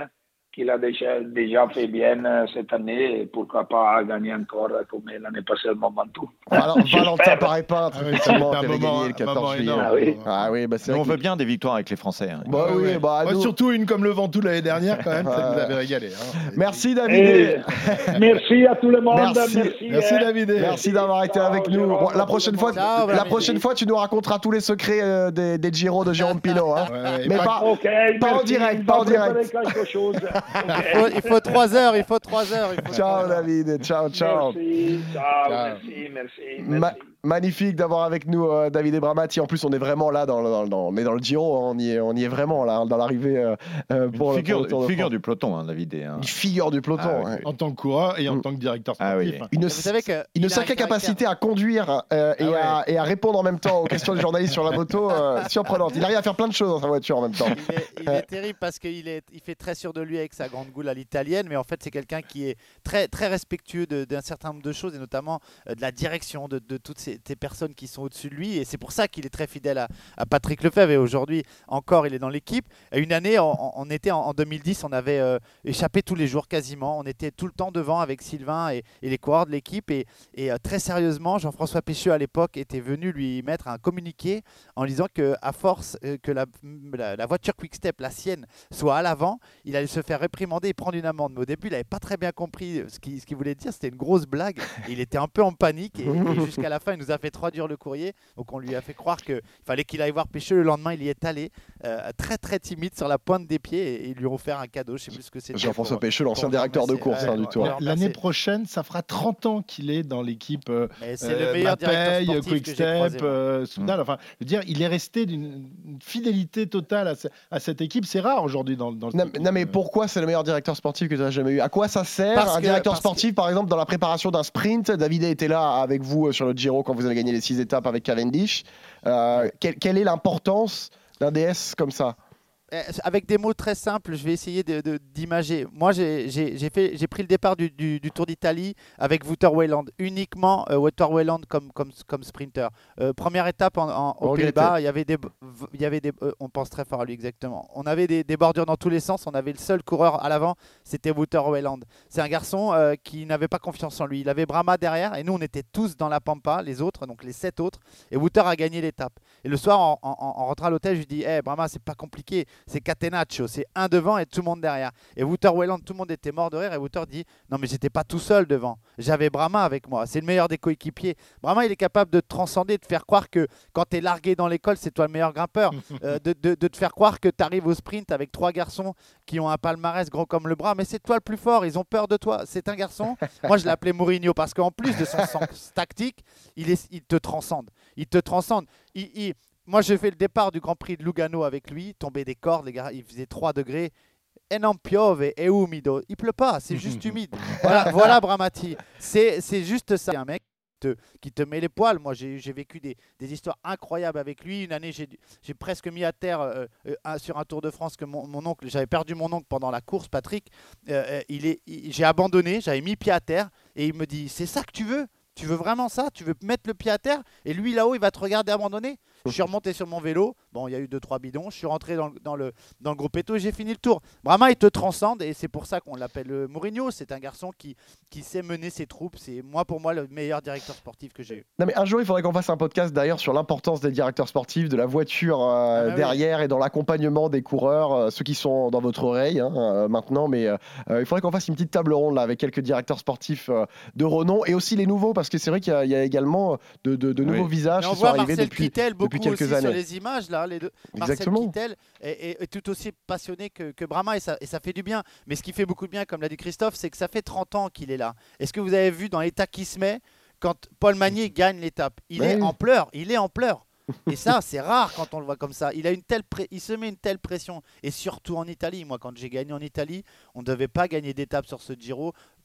qu'il a déjà, déjà fait bien euh, cette année et pourquoi pas gagner encore euh, comme l'année passée au Mont Ventoux.
Alors, Valentin paraît pas,
Ah oui,
effectivement,
ça
qui
a été un
avait
moment-
gagné le
un
quatorze
moment
juillet.
énorme.
Ah oui.
Ah oui, bah c'est
Mais
vrai
on
qu'il-
veut bien des victoires avec les Français. hein.
Bah
Ouais,
oui,
ouais.
bah
Ouais,
nous-
surtout une comme le Ventoux l'année dernière, quand même, ça nous avait régalé. hein.
Merci David.
Et merci à tout le monde.
Merci.
Merci,
Merci,
hein.
David.
Merci d'avoir été
Ciao,
avec nous.
Jérôme,
Bon,
à
la
tout
prochaine
le
fois,
monde.
Ciao,
la
merci.
prochaine fois, tu nous raconteras tous les secrets euh, des, des Giro de Jérôme Pinault. Hein.
Ouais, ouais, et
Mais
pas-
pas,
Ok,
pas en
merci,
direct,
on
pas
va
en direct.
préparer quelque chose.
Il
Ok.
faut, il faut trois heures, il faut trois heures. Il faut
Ciao
trois heures.
David, ciao, ciao.
Merci, ciao,
Ciao.
merci, merci,
Ma-
merci.
magnifique d'avoir avec nous euh, David et Bramati. En plus, on est vraiment là dans, dans, dans- on est dans le Giro, hein. on y est, on y est vraiment là dans l'arrivée euh, euh, pour,
Une
le-
figure,
pour le Tour de
figure
France.
du peloton, hein, David. hein.
Une figure du peloton.
Ah oui,
ouais.
En tant que coureur et en
Mm.
tant que directeur
Ah oui.
sportif.
Une,
Vous savez que
une
il a un
sacrée
caractère-
capacité à conduire euh, et,
Ah ouais.
à, et à répondre en même temps aux questions des journalistes sur la moto, euh, surprenante. Il arrive à faire plein de choses dans sa voiture en même temps.
Il est, il est terrible parce qu'il est, il fait très sûr de lui avec sa grande goule à l'italienne, mais en fait c'est quelqu'un qui est très, très respectueux de- d'un certain nombre de choses et notamment euh, de la direction de, de toutes ces, ces personnes qui sont au-dessus de lui, et c'est pour ça qu'il est très fidèle à, à Patrick Lefebvre, et aujourd'hui encore il est dans l'équipe. Et une année, on, on était en, en deux mille dix, on avait euh, échappé tous les jours quasiment, on était tout le temps devant avec Sylvain et, et les coureurs de l'équipe, et, et euh, très sérieusement Jean-François Pécheux à l'époque était venu lui mettre un communiqué en disant que à force euh, que la, la, la voiture Quick-Step, la sienne, soit à l'avant, il allait se faire réprimander et prendre une amende. Mais au début, il n'avait pas très bien compris ce qu'il ce qu'il voulait dire. C'était une grosse blague. Et il était un peu en panique. Et, et jusqu'à la fin, il nous a fait traduire le courrier. Donc, on lui a fait croire qu'il fallait qu'il aille voir Pécheux. Le lendemain, il y est allé, euh, très très timide, sur la pointe des pieds. Et, et ils lui ont offert un cadeau. Je ne sais plus ce que c'était.
Jean-François
pour-
Pécheux, l'ancien
pour
directeur de
remercier.
course
Ouais,
hein, du
ouais,
Tour.
ouais.
L'année prochaine, ça fera trente ans qu'il est dans l'équipe euh,
Mais c'est
euh,
le meilleur directeur
Mapei,
sportif
Quick
que j'ai croisé,
Step,
moi.
euh, Soudal. Enfin, je veux dire, il est resté d'une une fidélité totale à, ce- à cette équipe. C'est rare aujourd'hui dans, dans
Non,
cette
non, mais
équipe.
pourquoi c'est le meilleur directeur sportif que tu as jamais eu? À quoi ça sert
Parce
un
que-
directeur
parce
sportif, par exemple, dans la préparation d'un sprint? David était là avec vous euh, sur le Giro quand vous avez gagné les six étapes avec Cavendish. Euh, quelle, quelle est l'importance d'un D S comme ça?
Eh, Avec des mots très simples, je vais essayer de- de- d'imager. Moi, j'ai j'ai- j'ai fait- j'ai pris le départ du, du- du Tour d'Italie avec Wouter Weiland, uniquement euh, Wouter Weiland comme, comme, comme sprinter. Euh, première étape en, en- aux
Regretté.
Pays-Bas, il y avait des, il y avait des euh, on pense très fort à lui exactement. On avait des, des bordures dans tous les sens, on avait le seul coureur à l'avant, c'était Wouter Weiland. C'est un garçon euh, qui n'avait pas confiance en lui. Il avait Brahma derrière et nous, on était tous dans la pampa, les autres, donc les sept autres, et Wouter a gagné l'étape. Et le soir, en, en- en rentrant à l'hôtel, je lui dis hey, Brahma, c'est pas compliqué. C'est Catenaccio, c'est un devant et tout le monde derrière. Et Wouter Weiland, tout le monde était mort de rire. Et Wouter dit non, mais j'étais pas tout seul devant. J'avais Brahma avec moi. C'est le meilleur des coéquipiers. Brahma, il est capable de te transcender, de te faire croire que quand tu es largué dans l'école, c'est toi le meilleur grimpeur. Euh, de, de- de te faire croire que tu arrives au sprint avec trois garçons qui ont un palmarès gros comme le bras, mais c'est toi le plus fort. Ils ont peur de toi. C'est un garçon. Moi, je l'appelais Mourinho parce qu'en plus de son sens tactique, il, est, il te transcende. Il te transcende. Il, il- Moi, j'ai fait le départ du Grand Prix de Lugano avec lui, tombé des cordes, les gars, il faisait trois degrés. Et non piove et humido. Il pleut pas, c'est juste humide. Voilà, voilà Bramati. C'est c'est juste ça. C'est un mec qui te, qui te met les poils. Moi, j'ai j'ai vécu des, des histoires incroyables avec lui. Une année, j'ai dû- j'ai presque mis à terre euh, euh, un- sur un Tour de France que mon, mon oncle, j'avais perdu mon oncle pendant la course, Patrick. Euh, euh, il est, il- j'ai abandonné, j'avais mis pied à terre et il me dit c'est ça que tu veux? Tu veux vraiment ça? Tu veux mettre le pied à terre? Et lui là-haut, il va te regarder abandonner? Je suis remonté sur mon vélo. Bon, il y a eu deux trois bidons. Je suis rentré dans, le- dans le, dans le groupe Eto et j'ai fini le tour. Brahma, il te transcende et c'est pour ça qu'on l'appelle euh, Mourinho. C'est un garçon qui, qui sait mener ses troupes. C'est moi, pour moi, le meilleur directeur sportif que j'ai eu.
Non mais un jour il faudrait qu'on fasse un podcast d'ailleurs sur l'importance des directeurs sportifs, de la voiture euh,
Ah bah oui.
derrière et dans l'accompagnement des coureurs, euh, ceux qui sont dans votre oreille hein, euh, maintenant. Mais euh, euh, il faudrait qu'on fasse une petite table ronde là avec quelques directeurs sportifs euh, de renom et aussi les nouveaux parce que c'est vrai qu'il y, a- il y a également de, de- de nouveaux
Oui.
visages
Mais on
qui sont
voit
arrivés
Marcel
depuis,
Kittel beaucoup
depuis quelques
aussi
années.
sur les images là, les deux.
Exactement.
Marcel Kittel est, est- est tout aussi passionné que, que Brahma et ça, et ça fait du bien. Mais ce qui fait beaucoup de bien, comme l'a dit Christophe, c'est que ça fait trente ans qu'il est là. Est-ce que vous avez vu dans l'état qui se met quand Paul Magnier gagne l'étape? Il
Ouais.
est en pleurs, il est en pleurs. Et ça, c'est rare quand on le voit comme ça. Il a une telle pré- il se met une telle pression. Et surtout en Italie. Moi, quand j'ai gagné en Italie, on ne devait pas gagner d'étape sur ce Giro.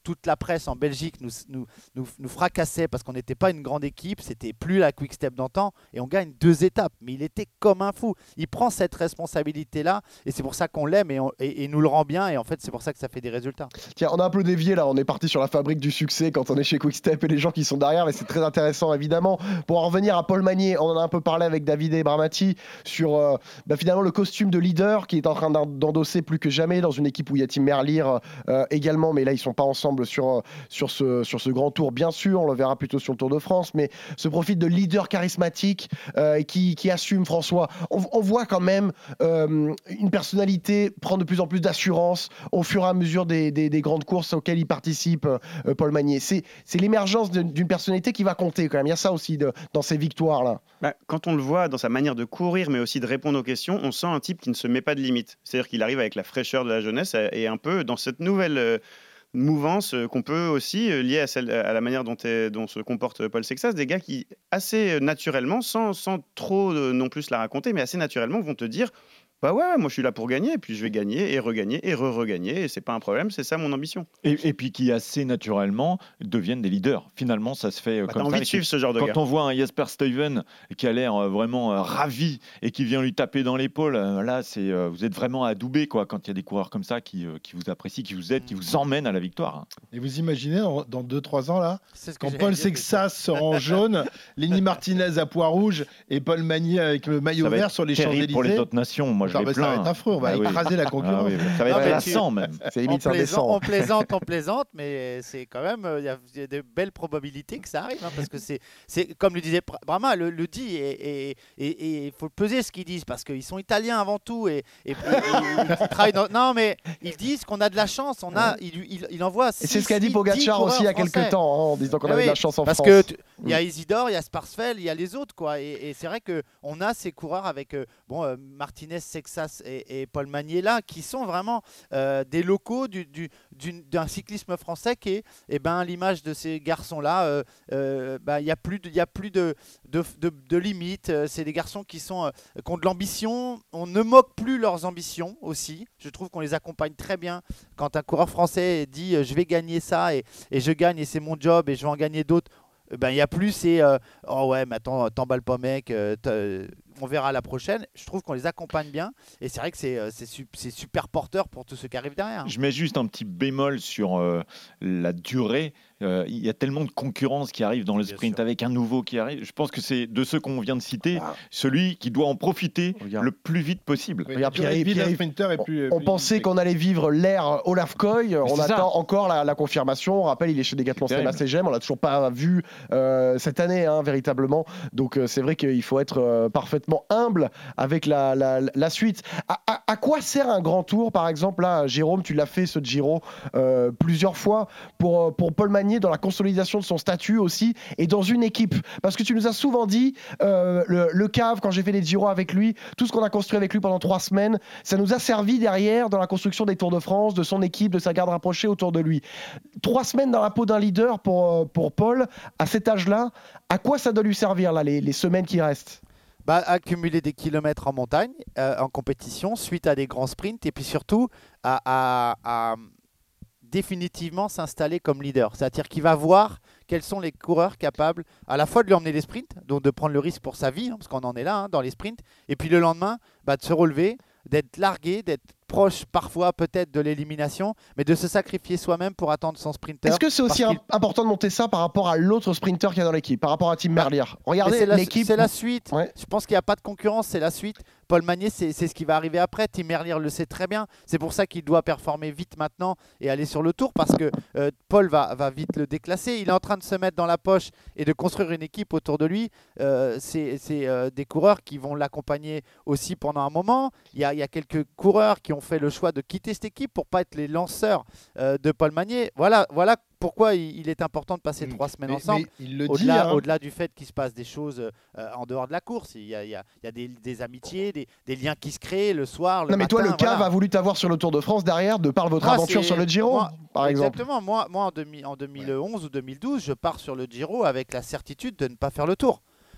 toute la presse en Belgique nous, nous, nous, nous fracassait parce qu'on n'était pas une grande équipe, c'était plus la Quick Step d'antan et on gagne deux étapes. Mais il était comme un fou. Il prend cette responsabilité-là et c'est pour ça qu'on l'aime et, on, et, et nous le rend bien et en fait c'est pour ça que ça fait des résultats.
Tiens, on a un peu dévié là, on est parti sur la fabrique du succès quand on est chez Quick Step et les gens qui sont derrière, mais c'est très intéressant évidemment. Pour en revenir à Paul Magnier, on en a un peu parlé avec David et Bramati sur euh, bah, finalement le costume de leader qui est en train d'endosser plus que jamais dans une équipe où il y a Tim Merlier euh, également, mais là ils sont pas ensemble sur, sur, ce, sur ce grand tour bien sûr, on le verra plutôt sur le Tour de France, mais ce profil de leader charismatique euh, qui, qui assume François. On, on voit quand même euh, une personnalité prendre de plus en plus d'assurance au fur et à mesure des, des, des grandes courses auxquelles il participe, euh, Paul Magnier. C'est, c'est l'émergence de, d'une personnalité qui va compter quand même. Il y a ça aussi de, dans ces victoires-là.
Bah, quand on le voit dans sa manière de courir, mais aussi de répondre aux questions, on sent un type qui ne se met pas de limite. C'est-à-dire qu'il arrive avec la fraîcheur de la jeunesse et un peu dans cette nouvelle euh, mouvance euh, qu'on peut aussi euh, lier à, celle, à la manière dont, est, dont se comporte Paul Sexas, des gars qui assez naturellement, sans, sans trop euh, non plus la raconter, mais assez naturellement vont te dire bah ouais, moi je suis là pour gagner, et puis je vais gagner et regagner et re-regagner, et c'est pas un problème, c'est ça mon ambition.
Et, et puis qui assez naturellement deviennent des leaders. Finalement, ça se fait euh,
bah,
comme
t'as
ça.
envie de suivre ce genre de
Quand
gars.
on voit un Jesper Stuyven qui a l'air euh, vraiment euh, ravi et qui vient lui taper dans l'épaule, euh, là, c'est euh, vous êtes vraiment adoubé quoi. Quand il y a des coureurs comme ça qui, euh, qui vous apprécient, qui vous aident, qui vous emmènent à la victoire. Hein.
Et vous imaginez en- dans deux trois ans là,
C'est ce que
quand
j'allais
Paul
dire,
Sexas sera en jaune, Lenny Martinez à pois rouge et Paul Magnier avec le maillot
Ça va
vert
être
sur les
terrible pour les
Champs-Élysées.
autres nations. Moi, je
Ah
les
bah, ça va
plains.
être affreux, on va
Ah oui.
écraser la
Ah
concurrence.
oui, ça va être
Non, mais
glaçant même.
C'est
On,
limite
plaisante,
indécent.
on plaisante, on plaisante, mais c'est quand même, il y, a- y a de belles probabilités que ça arrive, hein, parce que c'est, c'est comme le disait Bra- Brahma, le, le dit, et il faut peser ce qu'ils disent, parce qu'ils sont italiens avant tout, et, et, et- et- ils travaillent dans- non mais ils disent qu'on a de la chance, on a, il, il, il envoie
Et c'est ce qu'a dit
six,
Pogacar
dix
aussi il y a
coureurs
quelques
français.
temps, hein, en disant qu'on
Ah
avait
oui,
de la chance en
parce
France.
que tu- il y a Isidore, il y a Sparsfeld, il y a les autres quoi, et, et c'est vrai que on a ces coureurs avec euh, bon euh, Martinez, Sexas et, et Paul Magnier là, qui sont vraiment euh, des locaux du, du, d'une- d'un cyclisme français qui est, eh ben, à l'image de ces garçons là, euh, euh, bah, il y a plus de, il y a plus de, de, de, de limites. Euh, C'est des garçons qui sont euh, qui ont de l'ambition. On ne moque plus leurs ambitions aussi. Je trouve qu'on les accompagne très bien. Quand un coureur français dit euh, je vais gagner ça et, et je gagne et c'est mon job et je vais en gagner d'autres, eh ben il y a plus c'est euh, oh ouais mais attends t'emballes pas mec, euh, t'as- on verra la prochaine. Je trouve qu'on les accompagne bien et c'est vrai que c'est euh, c'est su- c'est super porteur pour tous ceux qui arrivent derrière.
Je mets juste un petit bémol sur euh, la durée. Euh, Il y a tellement de concurrence qui arrive dans le
Bien
sprint
sûr.
avec un nouveau qui arrive. Je pense que c'est de ceux qu'on vient de citer,
Ah.
celui qui doit en profiter
Regarde.
le plus vite possible.
Oui,
Regarde,
la durée de
Pierre-
vie d'un
Pierre-
sprinter est plus-
On
plus-
pensait qu'on allait vivre l'ère Olaf Koy. On
c'est ça.
attend encore la, la confirmation. On rappelle, il est chez Decathlon
C'est
Stella
terrible.
C G M. On l'a toujours pas vu euh, cette année, hein, véritablement. Donc euh, c'est vrai qu'il faut être euh, parfaitement humble avec la, la, la suite. À, à- à quoi sert un grand tour, par exemple là, Jérôme, tu l'as fait ce Giro euh, plusieurs fois pour euh, pour Paul Magnier dans la consolidation de son statut aussi et dans une équipe. Parce que tu nous as souvent dit euh, le, le cave quand j'ai fait les Giro avec lui, tout ce qu'on a construit avec lui pendant trois semaines, ça nous a servi derrière dans la construction des Tours de France, de son équipe, de sa garde rapprochée autour de lui. Trois semaines dans la peau d'un leader pour, euh, pour Paul, à cet âge-là, à quoi ça doit lui servir là, les, les semaines qui restent?
Bah, accumuler des kilomètres en montagne, euh, en compétition, suite à des grands sprints, et puis surtout à, à- à définitivement s'installer comme leader. C'est-à-dire qu'il va voir quels sont les coureurs capables à la fois de lui emmener les sprints, donc de prendre le risque pour sa vie, hein, parce qu'on en est là hein, dans les sprints, et puis le lendemain, bah, de se relever, d'être largué, d'être proche parfois peut-être de l'élimination, mais de se sacrifier soi-même pour attendre son sprinter.
Est-ce que c'est aussi
parce qu'il-
im- important de monter ça par rapport à l'autre sprinter qu'il y a dans l'équipe, par rapport à Tim
Bah,
Merlier?
Mais
Regardez
c'est la,
l'équipe.
c'est la suite.
Ouais.
Je pense qu'il n'y a pas de concurrence, c'est la suite. Paul Magnier, c'est c'est ce qui va arriver après. Tim Merlier le sait très bien. C'est pour ça qu'il doit performer vite maintenant et aller sur le tour parce que euh, Paul va, va vite le déclasser. Il est en train de se mettre dans la poche et de construire une équipe autour de lui. Euh, c'est c'est, euh, des coureurs qui vont l'accompagner aussi pendant un moment. Il y, a, il y a quelques coureurs qui ont fait le choix de quitter cette équipe pour pas être les lanceurs euh, de Paul Magnier. Voilà, voilà pourquoi il, il est important de passer trois semaines
Mais-
ensemble.
mais il le dit,
Au-delà,
hein.
au-delà du fait qu'il se passe des choses euh, en dehors de la course, il y a, il y a- il y a des, des amitiés, des, des liens qui se créent le soir, le
Non mais toi,
matin,
le cave
voilà.
a voulu t'avoir sur le Tour de France derrière de par votre
Moi,
aventure
c'est-
sur le Giro,
moi-
par exemple.
Exactement. Moi, moi en, demi- en deux mille onze ou deux mille douze, je pars sur le Giro avec la certitude de ne pas faire le Tour.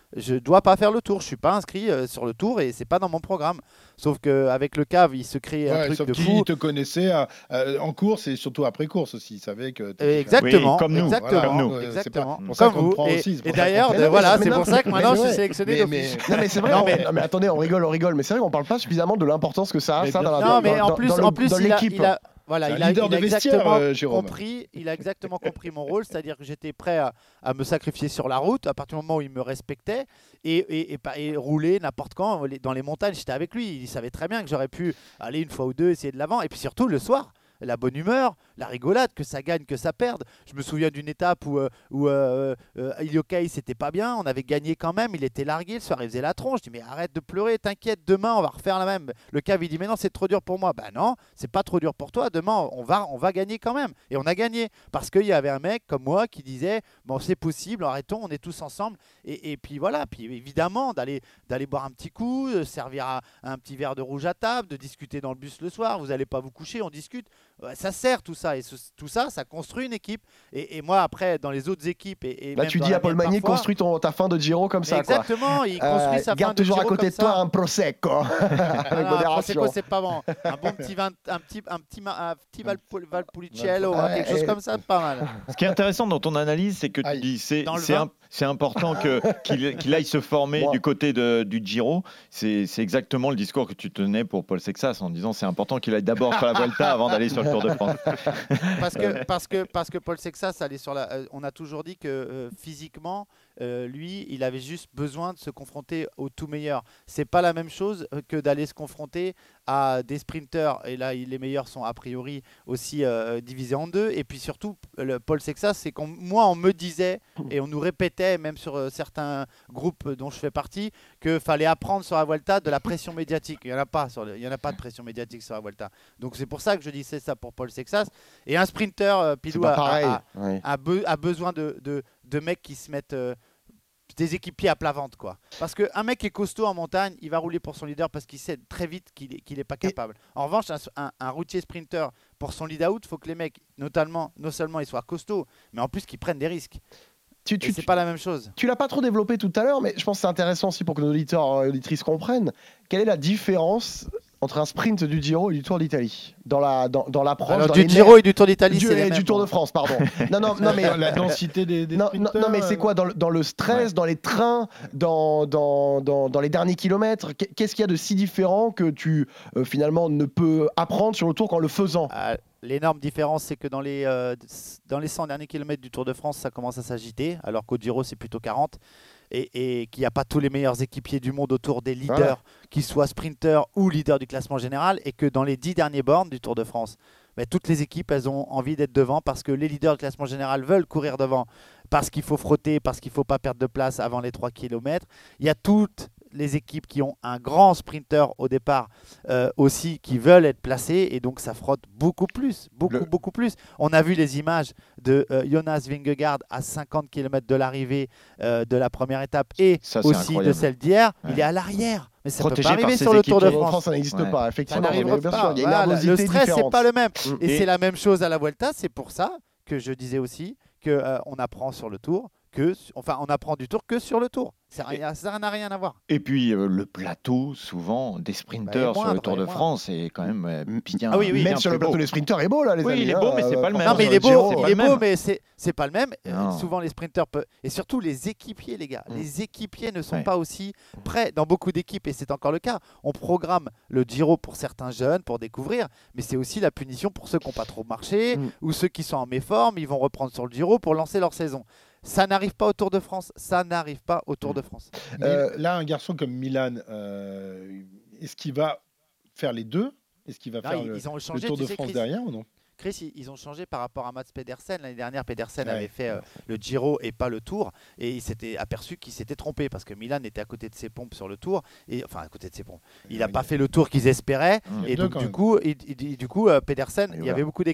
je dois pas faire le Tour. Je suis pas inscrit euh, sur le Tour et c'est pas dans mon programme. Sauf qu'avec le C A V, il se crée un
Ouais,
truc
sauf
de
qu'il
fou.
te connaissait euh, euh, en course et surtout après course aussi. Il savait que.
Euh, Exactement,
Oui, comme nous,
exactement,
voilà, nous.
exactement.
C'est pas- pour ça
Comme
qu'on
vous.
te prend
Et,
aussi, c'est pour
et
ça qu'on
d'ailleurs,
te
Mais
de-
non,
voilà,
mais
c'est
non,
pour ça que
mais
maintenant je
ouais.
suis sélectionné
Mais-
d'office.
mais-
Non mais c'est vrai,
Non,
on-
mais-
non, mais attendez, on rigole, on rigole, mais c'est vrai qu'on parle pas suffisamment de l'importance que ça a
Mais
ça
bien
dans la
sûr.
Non,
dans-
mais
dans-
en plus,
dans le-
en plus,
dans
il a,
l'équipe.
il a, voilà,
C'est
il
un
a,
leader
il
de
a
vestiaire,
exactement
euh, Jérôme.
compris, il a exactement compris mon rôle, c'est-à-dire que j'étais prêt à, à me sacrifier sur la route à partir du moment où il me respectait et, et, et, pas- et rouler n'importe quand les- dans les montagnes. J'étais avec lui, il savait très bien que j'aurais pu aller une fois ou deux essayer de l'avant et puis surtout le soir. La bonne humeur, la rigolade, que ça gagne, que ça perde. Je me souviens d'une étape où, euh, où euh, euh, Iliokai, c'était pas bien, on avait gagné quand même, il était largué, le soir il faisait la tronche. Je dis mais arrête de pleurer, t'inquiète, demain on va refaire la même. Le C A V il dit mais non c'est trop dur pour moi. Ben non, c'est pas trop dur pour toi, demain on va, on va gagner quand même. Et on a gagné parce qu'il y avait un mec comme moi qui disait bon c'est possible, arrêtons, on est tous ensemble. Et, et puis voilà, puis évidemment d'aller d'aller boire un petit coup, de servir à, un petit verre de rouge à table, de discuter dans le bus le soir, vous allez pas vous coucher, on discute. Ouais, ça sert tout ça et ce- tout ça ça construit une équipe et, et moi après dans les autres équipes et, et
Là
même
tu
dans
dis
la
à Paul
mienne
Magny
parfois-
construis ton, ta fin de Giro comme
Mais
ça quoi.
exactement, il construit
Euh,
sa fin
garde
de
toujours à
Giro
côté
comme
de toi
ça.
un prosecco
Ah,
avec
non,
modération.
Prosecco, c'est pas bon. Un bon petit vin, un petit, un petit, ma- un petit Valpo- Valpolicella,
Ouais,
quelque chose
et-
comme ça, pas mal.
Ce qui est intéressant dans ton analyse, c'est que tu
Aïe.
dis c'est
Dans le
c'est
vin.
im- c'est important que qu'il qu'il aille se former
Moi.
du côté de, du Giro. C'est c'est exactement le discours que tu tenais pour Paul Sexas en disant c'est important qu'il aille d'abord sur la Vuelta avant d'aller sur le Tour de France.
Parce que, parce que, parce que Paul Sexas, allait sur la, euh, on a toujours dit que euh, physiquement, euh, lui, il avait juste besoin de se confronter au tout meilleur. C'est pas la même chose euh, que d'aller se confronter à des sprinteurs. Et là, il- les meilleurs sont a priori aussi euh, divisés en deux. Et puis surtout, le Paul Sexas, c'est qu'on, moi, on me disait et on nous répétait, même sur euh, certains groupes dont je fais partie, que fallait apprendre sur la Vuelta de la pression médiatique. Il y en a pas sur le- il y en a pas de pression médiatique sur la Vuelta. Donc c'est pour ça que je disais ça pour Paul Sexas. Et un sprinter, euh,
C'est
Pilou,
pas
a,
pareil.
a-
Ouais.
a be- a besoin de, de, de mecs qui se mettent euh, des équipiers à plat ventre, quoi. Parce qu'un mec qui est costaud en montagne, il va rouler pour son leader parce qu'il sait très vite qu'il n'est qu'il est pas capable. En revanche, un, un- un routier sprinter, pour son lead-out, il faut que les mecs, notamment, non seulement ils soient costauds, mais en plus qu'ils prennent des risques.
Tu,
Et
tu,
c'est
tu,
pas la même chose.
tu l'as pas trop développé tout à l'heure, mais je pense que c'est intéressant aussi pour que nos auditeurs et auditrices comprennent. Quelle est la différence entre un sprint du Giro et du Tour d'Italie dans la dans, dans l'approche,
Alors,
dans
du
les
Giro
nerfs-
et du Tour d'Italie,
du,
c'est les
et
mêmes,
du Tour
bon.
de France, pardon. Non, non, non, mais
la densité des, des
non, non,
sprinters,
non, mais c'est
euh,
quoi dans le, dans le stress,
Ouais.
dans les trains, dans, dans, dans, dans les derniers kilomètres qu'est- Qu'est-ce qu'il y a de si différent que tu euh, finalement ne peux apprendre sur le Tour qu'en le faisant?
Ah, l'énorme différence, c'est que dans les, euh, dans les cent derniers kilomètres du Tour de France, ça commence à s'agiter, alors qu'au Giro, c'est plutôt quarante. Et, et qu'il n'y a pas tous les meilleurs équipiers du monde autour des leaders,
Voilà.
qu'ils soient sprinteurs ou leaders du classement général, et que dans les dix derniers bornes du Tour de France, ben, toutes les équipes, elles ont envie d'être devant parce que les leaders du classement général veulent courir devant, parce qu'il faut frotter, parce qu'il ne faut pas perdre de place avant les trois kilomètres. Il y a toutes les équipes qui ont un grand sprinter au départ euh, aussi, qui veulent être placées, et donc ça frotte beaucoup plus, beaucoup,
Le-
beaucoup plus. On a vu les images de euh, Jonas Vingegaard à cinquante kilomètres de l'arrivée euh, de la première étape, et
Ça, c'est
aussi de
incroyable.
celle d'hier.
Ouais.
Il est à l'arrière. Mais ça ne peut
Protégé
pas
par
arriver
ses
sur le Tour de
Tour de
France.
France, ça n'existe
Ouais.
pas,
Ça
effectivement.
n'arrivera
mais bien
pas.
sûr, il y a une
Voilà,
nervosité
le stress, c'est
différente.
pas le même.
Mm.
Et,
Et-
c'est la même chose à la Vuelta. C'est pour ça que je disais aussi que euh, on apprend sur le Tour, que, enfin, on apprend du Tour que sur le Tour. Ça n'a ça n'a rien à voir.
Et puis euh, le plateau, souvent des sprinters
Bah, et
sur le
moindre,
Tour
et
de
moindre.
France, est quand même euh, bien.
Ah oui, oui.
bien
Même sur le
plus
plateau
beau.
des sprinters est beau là, les
Oui,
amis.
il est
hein,
beau, mais c'est
euh,
pas le même.
Non,
franchement,
mais
sur
il est
le Giro,
beau,
c'est
il
pas
est
le
beau,
même.
mais c'est c'est pas le même. Euh,
Non.
Souvent les sprinters peuvent, et surtout les équipiers, les gars.
Mm.
Les équipiers ne sont
Ouais.
pas aussi prêts dans beaucoup d'équipes, et c'est encore le cas. On programme le Giro pour certains jeunes pour découvrir, mais c'est aussi la punition pour ceux qui n'ont pas trop marché
Mm.
ou ceux qui sont en méforme. Ils vont reprendre sur le Giro pour lancer leur saison. Ça n'arrive pas au Tour de France. Ça n'arrive pas au Tour de France.
Mais
Euh,
là, un garçon comme Milan, euh, est-ce qu'il va faire les deux? Est-ce qu'il va
Là,
faire
ils,
le,
ils ont
le
changé.
Tour
tu
de
sais,
France
Chris,
derrière ou non?
Chris, ils, ils ont changé par rapport à Mats Pedersen. L'année dernière, Pedersen
Ouais.
avait fait euh, le Giro et pas le Tour. Et il s'était aperçu qu'il s'était trompé parce que Milan était à côté de ses pompes sur le Tour. Et, enfin, à côté de ses pompes. Il n'a
Ouais,
pas fait le Tour qu'ils espéraient.
Mmh.
Il y a
Et
deux
donc,
quand
du
même.
coup, il- il- du coup euh, Pedersen,
Et
il y
voilà.
avait beaucoup d'étapes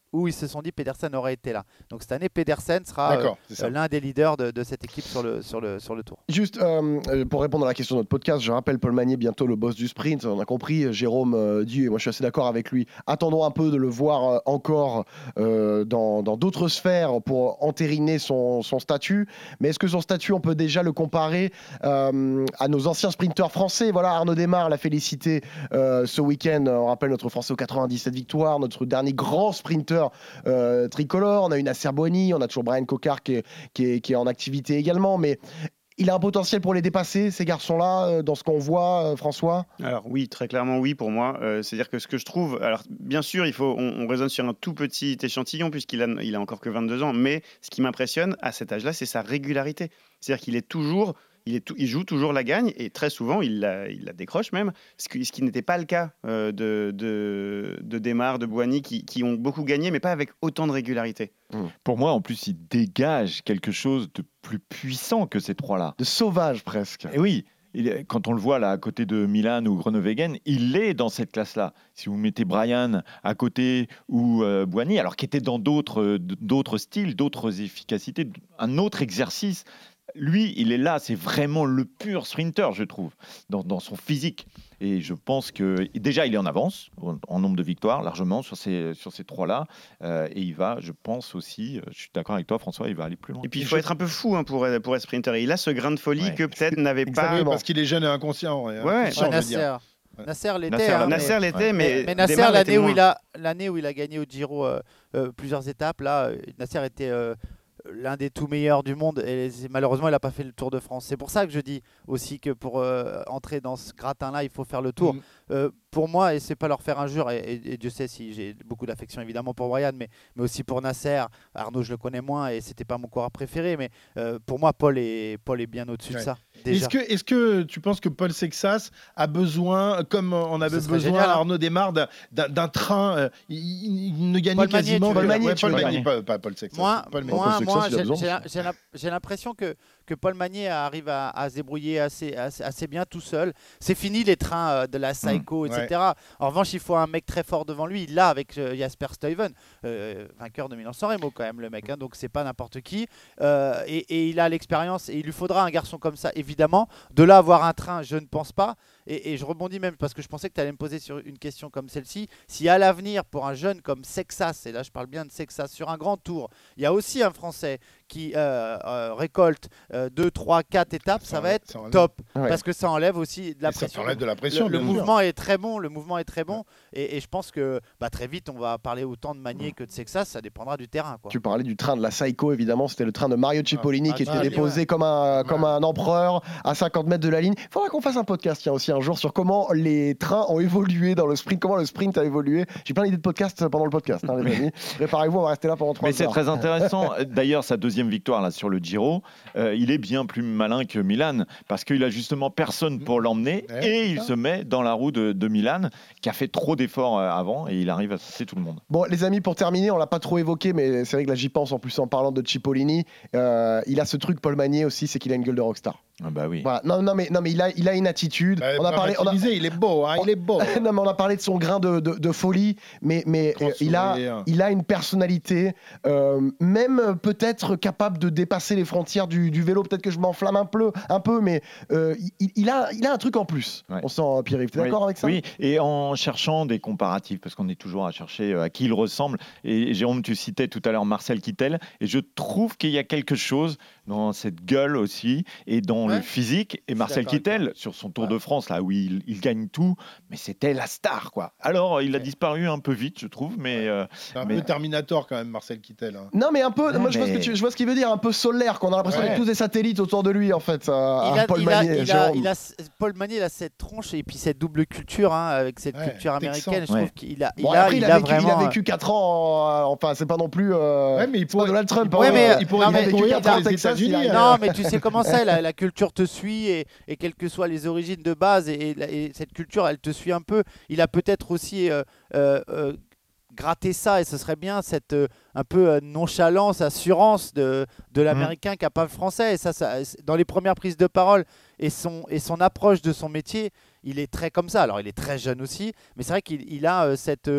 où ils se sont dit Pedersen aurait été là. Donc cette année, Pedersen sera
D'accord,
euh,
c'est ça.
l'un des leaders de, de cette équipe sur le, sur le, sur le tour.
Juste euh, euh, pour répondre à la question de notre podcast, je rappelle Paul Magnier, bientôt le boss du sprint. On a compris, euh, Jérôme euh, dit, et moi je suis assez d'accord avec lui, attendons un peu de le voir euh, encore euh, dans dans d'autres sphères pour entériner son, son statut. Mais est-ce que son statut, on peut déjà le comparer euh, à nos anciens sprinteurs français? Voilà, Arnaud Démare l'a félicité euh, ce week-end. On rappelle notre Français aux quatre-vingt-dix-sept victoires, notre dernier grand sprinter euh, tricolore. On a eu Nasser Boigny, on a toujours Brian Cocard qui est, qui est, qui est en activité également. Mais il a un potentiel pour les dépasser, ces garçons-là, euh, dans ce qu'on voit, euh, François?
Alors oui, très clairement oui pour moi. Euh, C'est-à-dire que ce que je trouve, alors bien sûr, il faut, on, on raisonne sur un tout petit échantillon puisqu'il a, il a encore que vingt-deux ans, mais ce qui m'impressionne à cet âge-là, c'est sa régularité. C'est-à-dire qu'il est toujours, il, est tout- il joue toujours la gagne et très souvent il la, il la décroche même, ce qui, ce qui n'était pas le cas euh, de, de, de Démare, de Boigny qui, qui ont beaucoup gagné, mais pas avec autant de régularité.
Pour moi, en plus, il dégage quelque chose de plus puissant que ces trois-là.
De sauvage presque.
Et oui, il est- quand on le voit là à côté de Milan ou Groenewegen, il est dans cette classe-là. Si vous mettez Brian à côté ou euh, Boigny, alors qu'il était dans d'autres euh, d'autres styles, d'autres efficacités, un autre exercice, lui, il est là, c'est vraiment le pur sprinter, je trouve, dans, dans son physique. Et je pense que déjà, il est en avance en, en nombre de victoires, largement, sur ces, sur ces trois-là. Euh, et il va, je pense aussi, euh, je suis d'accord avec toi, François, il va aller plus loin.
Et puis il faut être un peu fou hein, pour, pour être sprinter. Et il a ce grain de folie
Ouais.
que peut-être n'avait pas.
Exactement.
Parce qu'il est jeune et inconscient. ouais,
Ouais,
inconscient,
Ouais,
je veux dire.
Nasser, Nasser l'était.
Nasser,
hein, mais-
Nasser l'était, mais,
Mais, mais Nasser,
Démare
l'année
l'était
où,
moins.
il a, l'année où il a gagné au Giro euh, euh, plusieurs étapes, là, euh, Nasser était euh, l'un des tout meilleurs du monde et c'est- malheureusement, il n'a pas fait le Tour de France. C'est pour ça que je dis aussi que pour euh, entrer dans ce gratin-là, il faut faire le tour.
Mhm.
Euh, pour moi, et c'est pas leur faire injure, et, et, et Dieu sait si j'ai beaucoup d'affection évidemment pour Brian, mais, mais aussi pour Nasser. Arnaud, je le connais moins et c'était pas mon coureur préféré, mais euh, pour moi, Paul est, Paul est bien au-dessus
Ouais.
de ça. Déjà.
Est-ce que, est-ce que tu penses que Paul Sexas a besoin, comme on avait
Ce serait
besoin,
génial, hein.
Arnaud Démare, d'un, d'un- d'un train euh, il, il- il ne gagnait
Paul Magnier,
quasiment
tu
que-
veux
ouais,
dire.
Paul
Paul
Magnier,
Magnier.
pas, pas Paul Sexas.
Moi,
Paul Magnier.
moi,
Paul Sexas,
moi,
il a
j'ai-
besoin
j'ai-
aussi.
j'ai l'im- j'ai l'impression que, que Paul Magnier arrive à, à se débrouiller assez, assez, assez bien tout seul. C'est fini les trains euh, de la Psycho,
Mmh,
et cetera. En revanche, il faut un mec très fort devant lui. Il l'a avec euh, Jasper Stuyven, euh, vainqueur de Milan-San Remo quand même le mec. Hein, donc c'est pas n'importe qui. Euh, et, et il a l'expérience et il lui faudra un garçon comme ça, évidemment. De là avoir un train, je ne pense pas. Et, et je rebondis même parce que je pensais que tu allais me poser sur une question comme celle-ci. Si à l'avenir, pour un jeune comme Sexas, et là je parle bien de Sexas, sur un grand tour, il y a aussi un Français qui euh, euh, récolte deux, trois, quatre étapes, ça,
Ça
va
enlève-
être
ça enlève.
top.
Ouais.
Parce que ça enlève aussi de la
Et ça
pression.
t'enlève de la pression,
Le, le
bien sûr.
mouvement est très bon, le mouvement est très bon. Et, et je pense que bah, très vite, on va parler autant de Magnier que de Sexas, ça dépendra du terrain. Quoi.
Tu parlais du train de la Psycho, évidemment, c'était le train de Mario Cipollini
Ah,
qui était
Cipollini,
déposé
ouais.
comme, un, comme un empereur à cinquante mètres de la ligne. Il faudra qu'on fasse un podcast tiens, aussi un jour sur comment les trains ont évolué dans le sprint, comment le sprint a évolué. J'ai plein d'idées de podcast pendant le podcast, hein, les amis. Préparez-vous, on va rester là pendant trois
Mais c'est
heures.
très intéressant. D'ailleurs, sa deuxième victoire là sur le Giro, euh, il est bien plus malin que Milan parce qu'il a justement personne pour l'emmener
Ouais,
et
c'est
il
ça.
se met dans la roue de, de Milan qui a fait trop d'efforts euh, avant et il arrive à passer tout le monde.
Bon, les amis, pour terminer, on l'a pas trop évoqué, mais c'est vrai que là j'y pense en plus en parlant de Cipollini. Euh, il a ce truc, Paul Magnier aussi, c'est qu'il a une gueule de rockstar.
Ah bah oui.
Voilà. Non, non, mais, non, mais il a, il a une attitude.
Bah,
on a parlé. On a,
il est beau, hein, il est beau.
non, mais on a parlé de son grain de, de, de folie, mais, mais
Grand
euh, il, a,
sourire.
il a une personnalité, euh, même euh, peut-être capable de dépasser les frontières du, du vélo. Peut-être que je m'enflamme un peu, un peu mais euh, il, il, a, il a un truc en plus.
Ouais.
On sent, Pierre-Yves. T'es
Oui,
d'accord avec ça?
Oui, et en cherchant des comparatifs, parce qu'on est toujours à chercher euh, à qui il ressemble. Et Jérôme, tu citais tout à l'heure Marcel Kittel, et je trouve qu'il y a quelque chose dans cette gueule aussi, et dans
Ouais.
le physique. Et
suis
Marcel
d'accord avec
Kittel, sur son Tour de France, là où il, il gagne tout, mais c'était la star, quoi. Alors, il a
Ouais.
disparu un peu vite, je trouve, mais euh,
C'est un
Mais-
peu Terminator quand même, Marcel Kittel. hein.
Non, mais un peu.
Ouais,
moi, je, vois ce
mais-
que tu- je vois ce qu'il veut dire, un peu solaire, qu'on a l'impression
Ouais.
d'être tous des satellites autour de lui, en fait. à-
Il
à
a,
Paul
il a-
Magnier,
il a-
Jérôme.
il a- Paul Magnier, il a cette tronche et puis cette double culture hein, avec cette
Ouais,
culture
texan.
américaine. Je
Ouais.
trouve qu'il a, il
Bon,
a,
après, il,
il
a
a
vécu, il a
vraiment.
vécu quatre ans. en- enfin, c'est pas non plus. euh,
Ouais, mais il
c'est pas
pourrait-
Donald Trump.
il pourrait-
hein.
Ouais, mais-
il pourrait
non, mais-
bien courir
il a-
pour les
Texas, il a-
États-Unis.
Non,
hein.
mais tu sais comment c'est, la, la culture te suit et, et quelles que soient les origines de base, et, et- et cette culture, elle te suit un peu. Il a peut-être aussi euh, euh, euh, gratté ça, et ce serait bien cette euh, un peu euh, nonchalance, assurance de, de l'américain qui n'a pas le français. Et ça, ça, dans les premières prises de parole et son, et son approche de son métier, il est très comme ça. Alors, il est très jeune aussi, mais c'est vrai qu'il il a euh, cette. euh,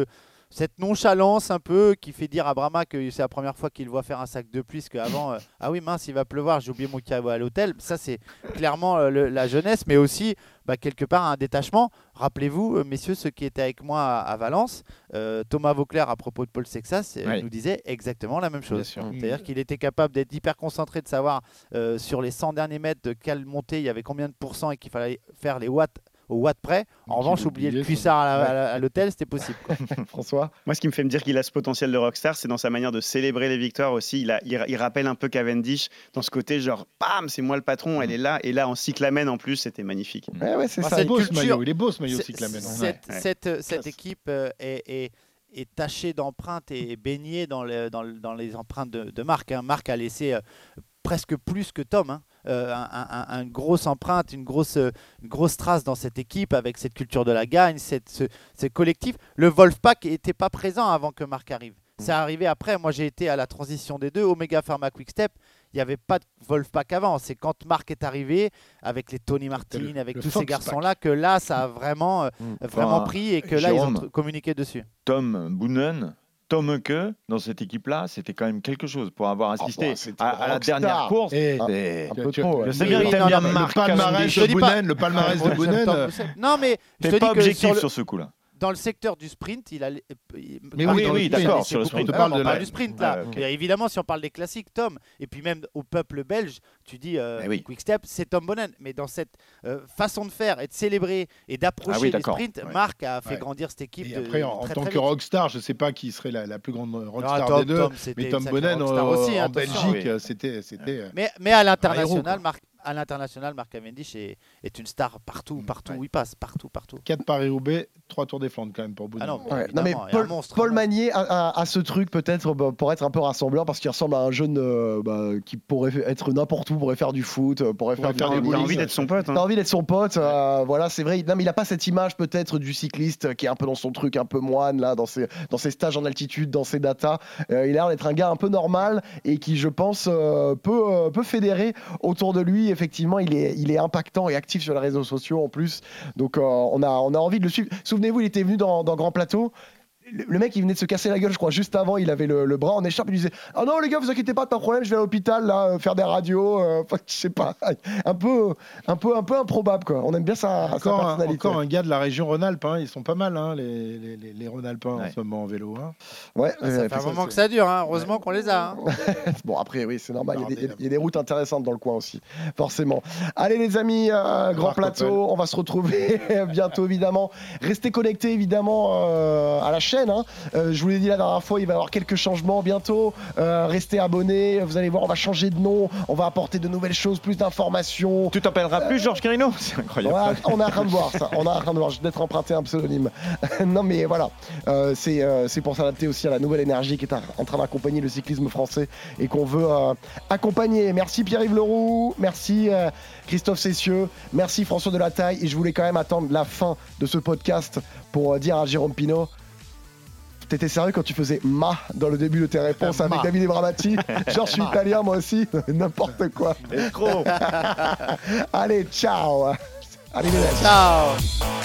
cette nonchalance un peu qui fait dire à Brahma que c'est la première fois qu'il voit faire un sac de pluie, parce qu'avant, euh, ah oui mince, il va pleuvoir, j'ai oublié mon carré à l'hôtel. Ça, c'est clairement euh, le, la jeunesse, mais aussi bah, quelque part un détachement. Rappelez-vous, euh, messieurs, ceux qui étaient avec moi à, à Valence, euh, Thomas Vauclair, à propos de Paul Sexas, euh,
Oui.
nous disait exactement la même chose.
sûr.
C'est-à-dire qu'il était capable d'être hyper concentré, de savoir euh, sur les cent derniers mètres de quelle montée il y avait combien de pourcents et qu'il fallait faire les watts au watt près. En
Donc,
revanche,
il
oublier le
oubliait
cuissard à, la-
son-
à la- à l'hôtel, c'était possible, quoi.
François.
Moi, ce qui me fait me dire qu'il a ce potentiel de rockstar, c'est dans sa manière de célébrer les victoires aussi. Il, a- il, il rappelle un peu Cavendish dans ce côté genre, bam, c'est moi le patron, elle est là. Et là, en cyclamen en plus, c'était magnifique.
Ouais, ouais, c'est
Bah,
ça.
Il est
cette
beau ce
culture-
maillot, il est beau ce maillot
C'est-
cyclamen. hein.
Cette,
Ouais.
cette, cette
Classe.
équipe euh, est, est- est tachée d'empreintes et baignée dans, le- dans, le- dans les empreintes de, de Marc. hein. Marc a laissé euh, presque plus que Tom. hein. Euh, un, un- un- une grosse empreinte, une grosse, euh, une grosse trace dans cette équipe avec cette culture de la gagne, cette, ce, ce collectif. Le Wolfpack n'était pas présent avant que Marc arrive. C'est arrivé après. Moi, j'ai été à la transition des deux, Omega Pharma Quick-Step. Il n'y avait pas de Wolfpack avant. C'est quand Marc est arrivé, avec les Tony Martin,
le-
avec
le
tous ces
Foxpack.
garçons-là, que là, ça a vraiment, euh, vraiment
Enfin,
pris et que là, ils
Jérôme.
ont tr- communiqué dessus.
Tom Boonen, Tom Heuke, dans cette équipe-là, c'était quand même quelque chose pour avoir assisté
bah, c'était
à, à la
rockstar.
dernière course.
Et-
c'était-
Un
Tu-
peu
tu-
trop. ouais.
Je sais
Oui,
bien
oui,
que t'aimes
non,
bien
non, mais
Marc
Le palmarès
Cavendish.
Je
de
dis pas-
Boonen, le palmarès de
Moi, j'aime
Boonen.
Tom
euh,
Boussel. Non, mais je te
T'es
dis
pas
que
objectif
sur
sur,
le-
ce coup-là.
dans le secteur du sprint, il a. il-
Mais
ah
oui,
oui,
dans
oui,
le
d'accord,
sprint,
sur le
c'est
sprint.
beaucoup-
Ah,
On te
on
parle de
parle
la-
du sprint là.
Ouais, ok.
Et évidemment, si on parle des classiques, Tom, et puis même au peuple belge, tu dis euh,
Eh oui.
Quick-Step, c'est Tom Boonen. Mais dans cette euh, façon de faire et de célébrer et d'approcher
Ah oui,
les
d'accord.
sprints,
Ouais.
Marc a fait
Ouais.
grandir cette équipe.
Et
de-
après, en, en
très,
tant
très
que
vite.
rockstar, je ne sais pas qui serait la, la plus grande rockstar
Ah, Tom,
des deux,
Tom, c'était
mais
une
Tom
sacrée
Boonen
rockstar
euh,
aussi,
en
attention.
Belgique, c'était, c'était.
Mais, mais à
héros,
l'international,
quoi.
Marc, à l'international, Marc Cavendish est, est une star partout, partout
Ouais.
où il passe, partout, partout.
quatre Paris-Roubaix, trois Tours des Flandres quand même pour Boonen.
Ah non,
Ouais.
évidemment,
Non, mais
il y a un
Paul,
monstre,
Paul
un monstre.
Magnier a, a- a ce truc peut-être bah, pour être un peu rassembleur parce qu'il ressemble à un jeune euh, bah, qui pourrait être n'importe où, pourrait faire du foot, euh, pourrait
Pourrait
faire,
faire
du
des
T'as
tennis.
envie d'être son pote. hein.
T'as envie d'être son pote, euh, voilà, c'est vrai. Non, mais il a pas cette image peut-être du cycliste qui est un peu dans son truc, un peu moine là, dans ses, dans ses stages en altitude, dans ses datas. Euh, il a l'air d'être un gars un peu normal et qui, je pense, euh, peut, euh, peut fédérer autour de lui. Effectivement, il est, il est impactant et actif sur les réseaux sociaux en plus. Donc, euh, on a, on a envie de le suivre. Souvenez-vous, il était venu dans, dans Grand Plateau. Le le mec, il venait de se casser la gueule, je crois. Juste avant, il avait le, le bras en écharpe. Il disait: ah non, les gars, vous inquiétez pas, pas de problème, je vais à l'hôpital là, euh, faire des radios. euh, Enfin, je sais pas, un peu, un peu, un peu improbable quoi. On aime bien sa, sa
Encore un,
personnalité.
encore un gars de la région Rhône-Alpes, hein. Ils sont pas mal, hein, les, les, les, les Rhône-Alpins en
Ouais.
ce moment en vélo. hein.
Ouais,
Ah,
euh,
ça fait un
ça,
moment
c'est-
que ça dure, hein. Heureusement qu'on les a. hein.
Bon, après, oui, c'est normal. Il y, a des,
Bardel.
il y a des routes intéressantes dans le coin aussi, forcément. Allez, les amis, euh, Grand
Marc
Plateau,
Oppel.
on va se retrouver bientôt, évidemment. Restez connectés, évidemment, euh, à la chaîne. hein. Euh, je vous l'ai dit la dernière fois, il va y avoir quelques changements bientôt. Euh, restez abonnés. Vous allez voir, on va changer de nom. On va apporter de nouvelles choses, plus d'informations.
Tu t'appelleras plus Georges Carino? C'est incroyable.
Ouais, on est en train de voir ça. On est en train de voir d'être emprunté un pseudonyme. Non, mais voilà. Euh, c'est euh, c'est pour s'adapter aussi à la nouvelle énergie qui est en train d'accompagner le cyclisme français et qu'on veut euh, accompagner. Merci Pierre-Yves Leroux. Merci euh, Christophe Cessieux. Merci François Delataille. Et je voulais quand même attendre la fin de ce podcast pour euh, dire à Jérôme Pinault: t'étais sérieux quand tu faisais ma dans le début de tes réponses avec
Ma.
Davide Bramati? Genre, je suis italien moi aussi. N'importe quoi.
Escroc.
Allez, ciao. Allez, les gars.
Ciao.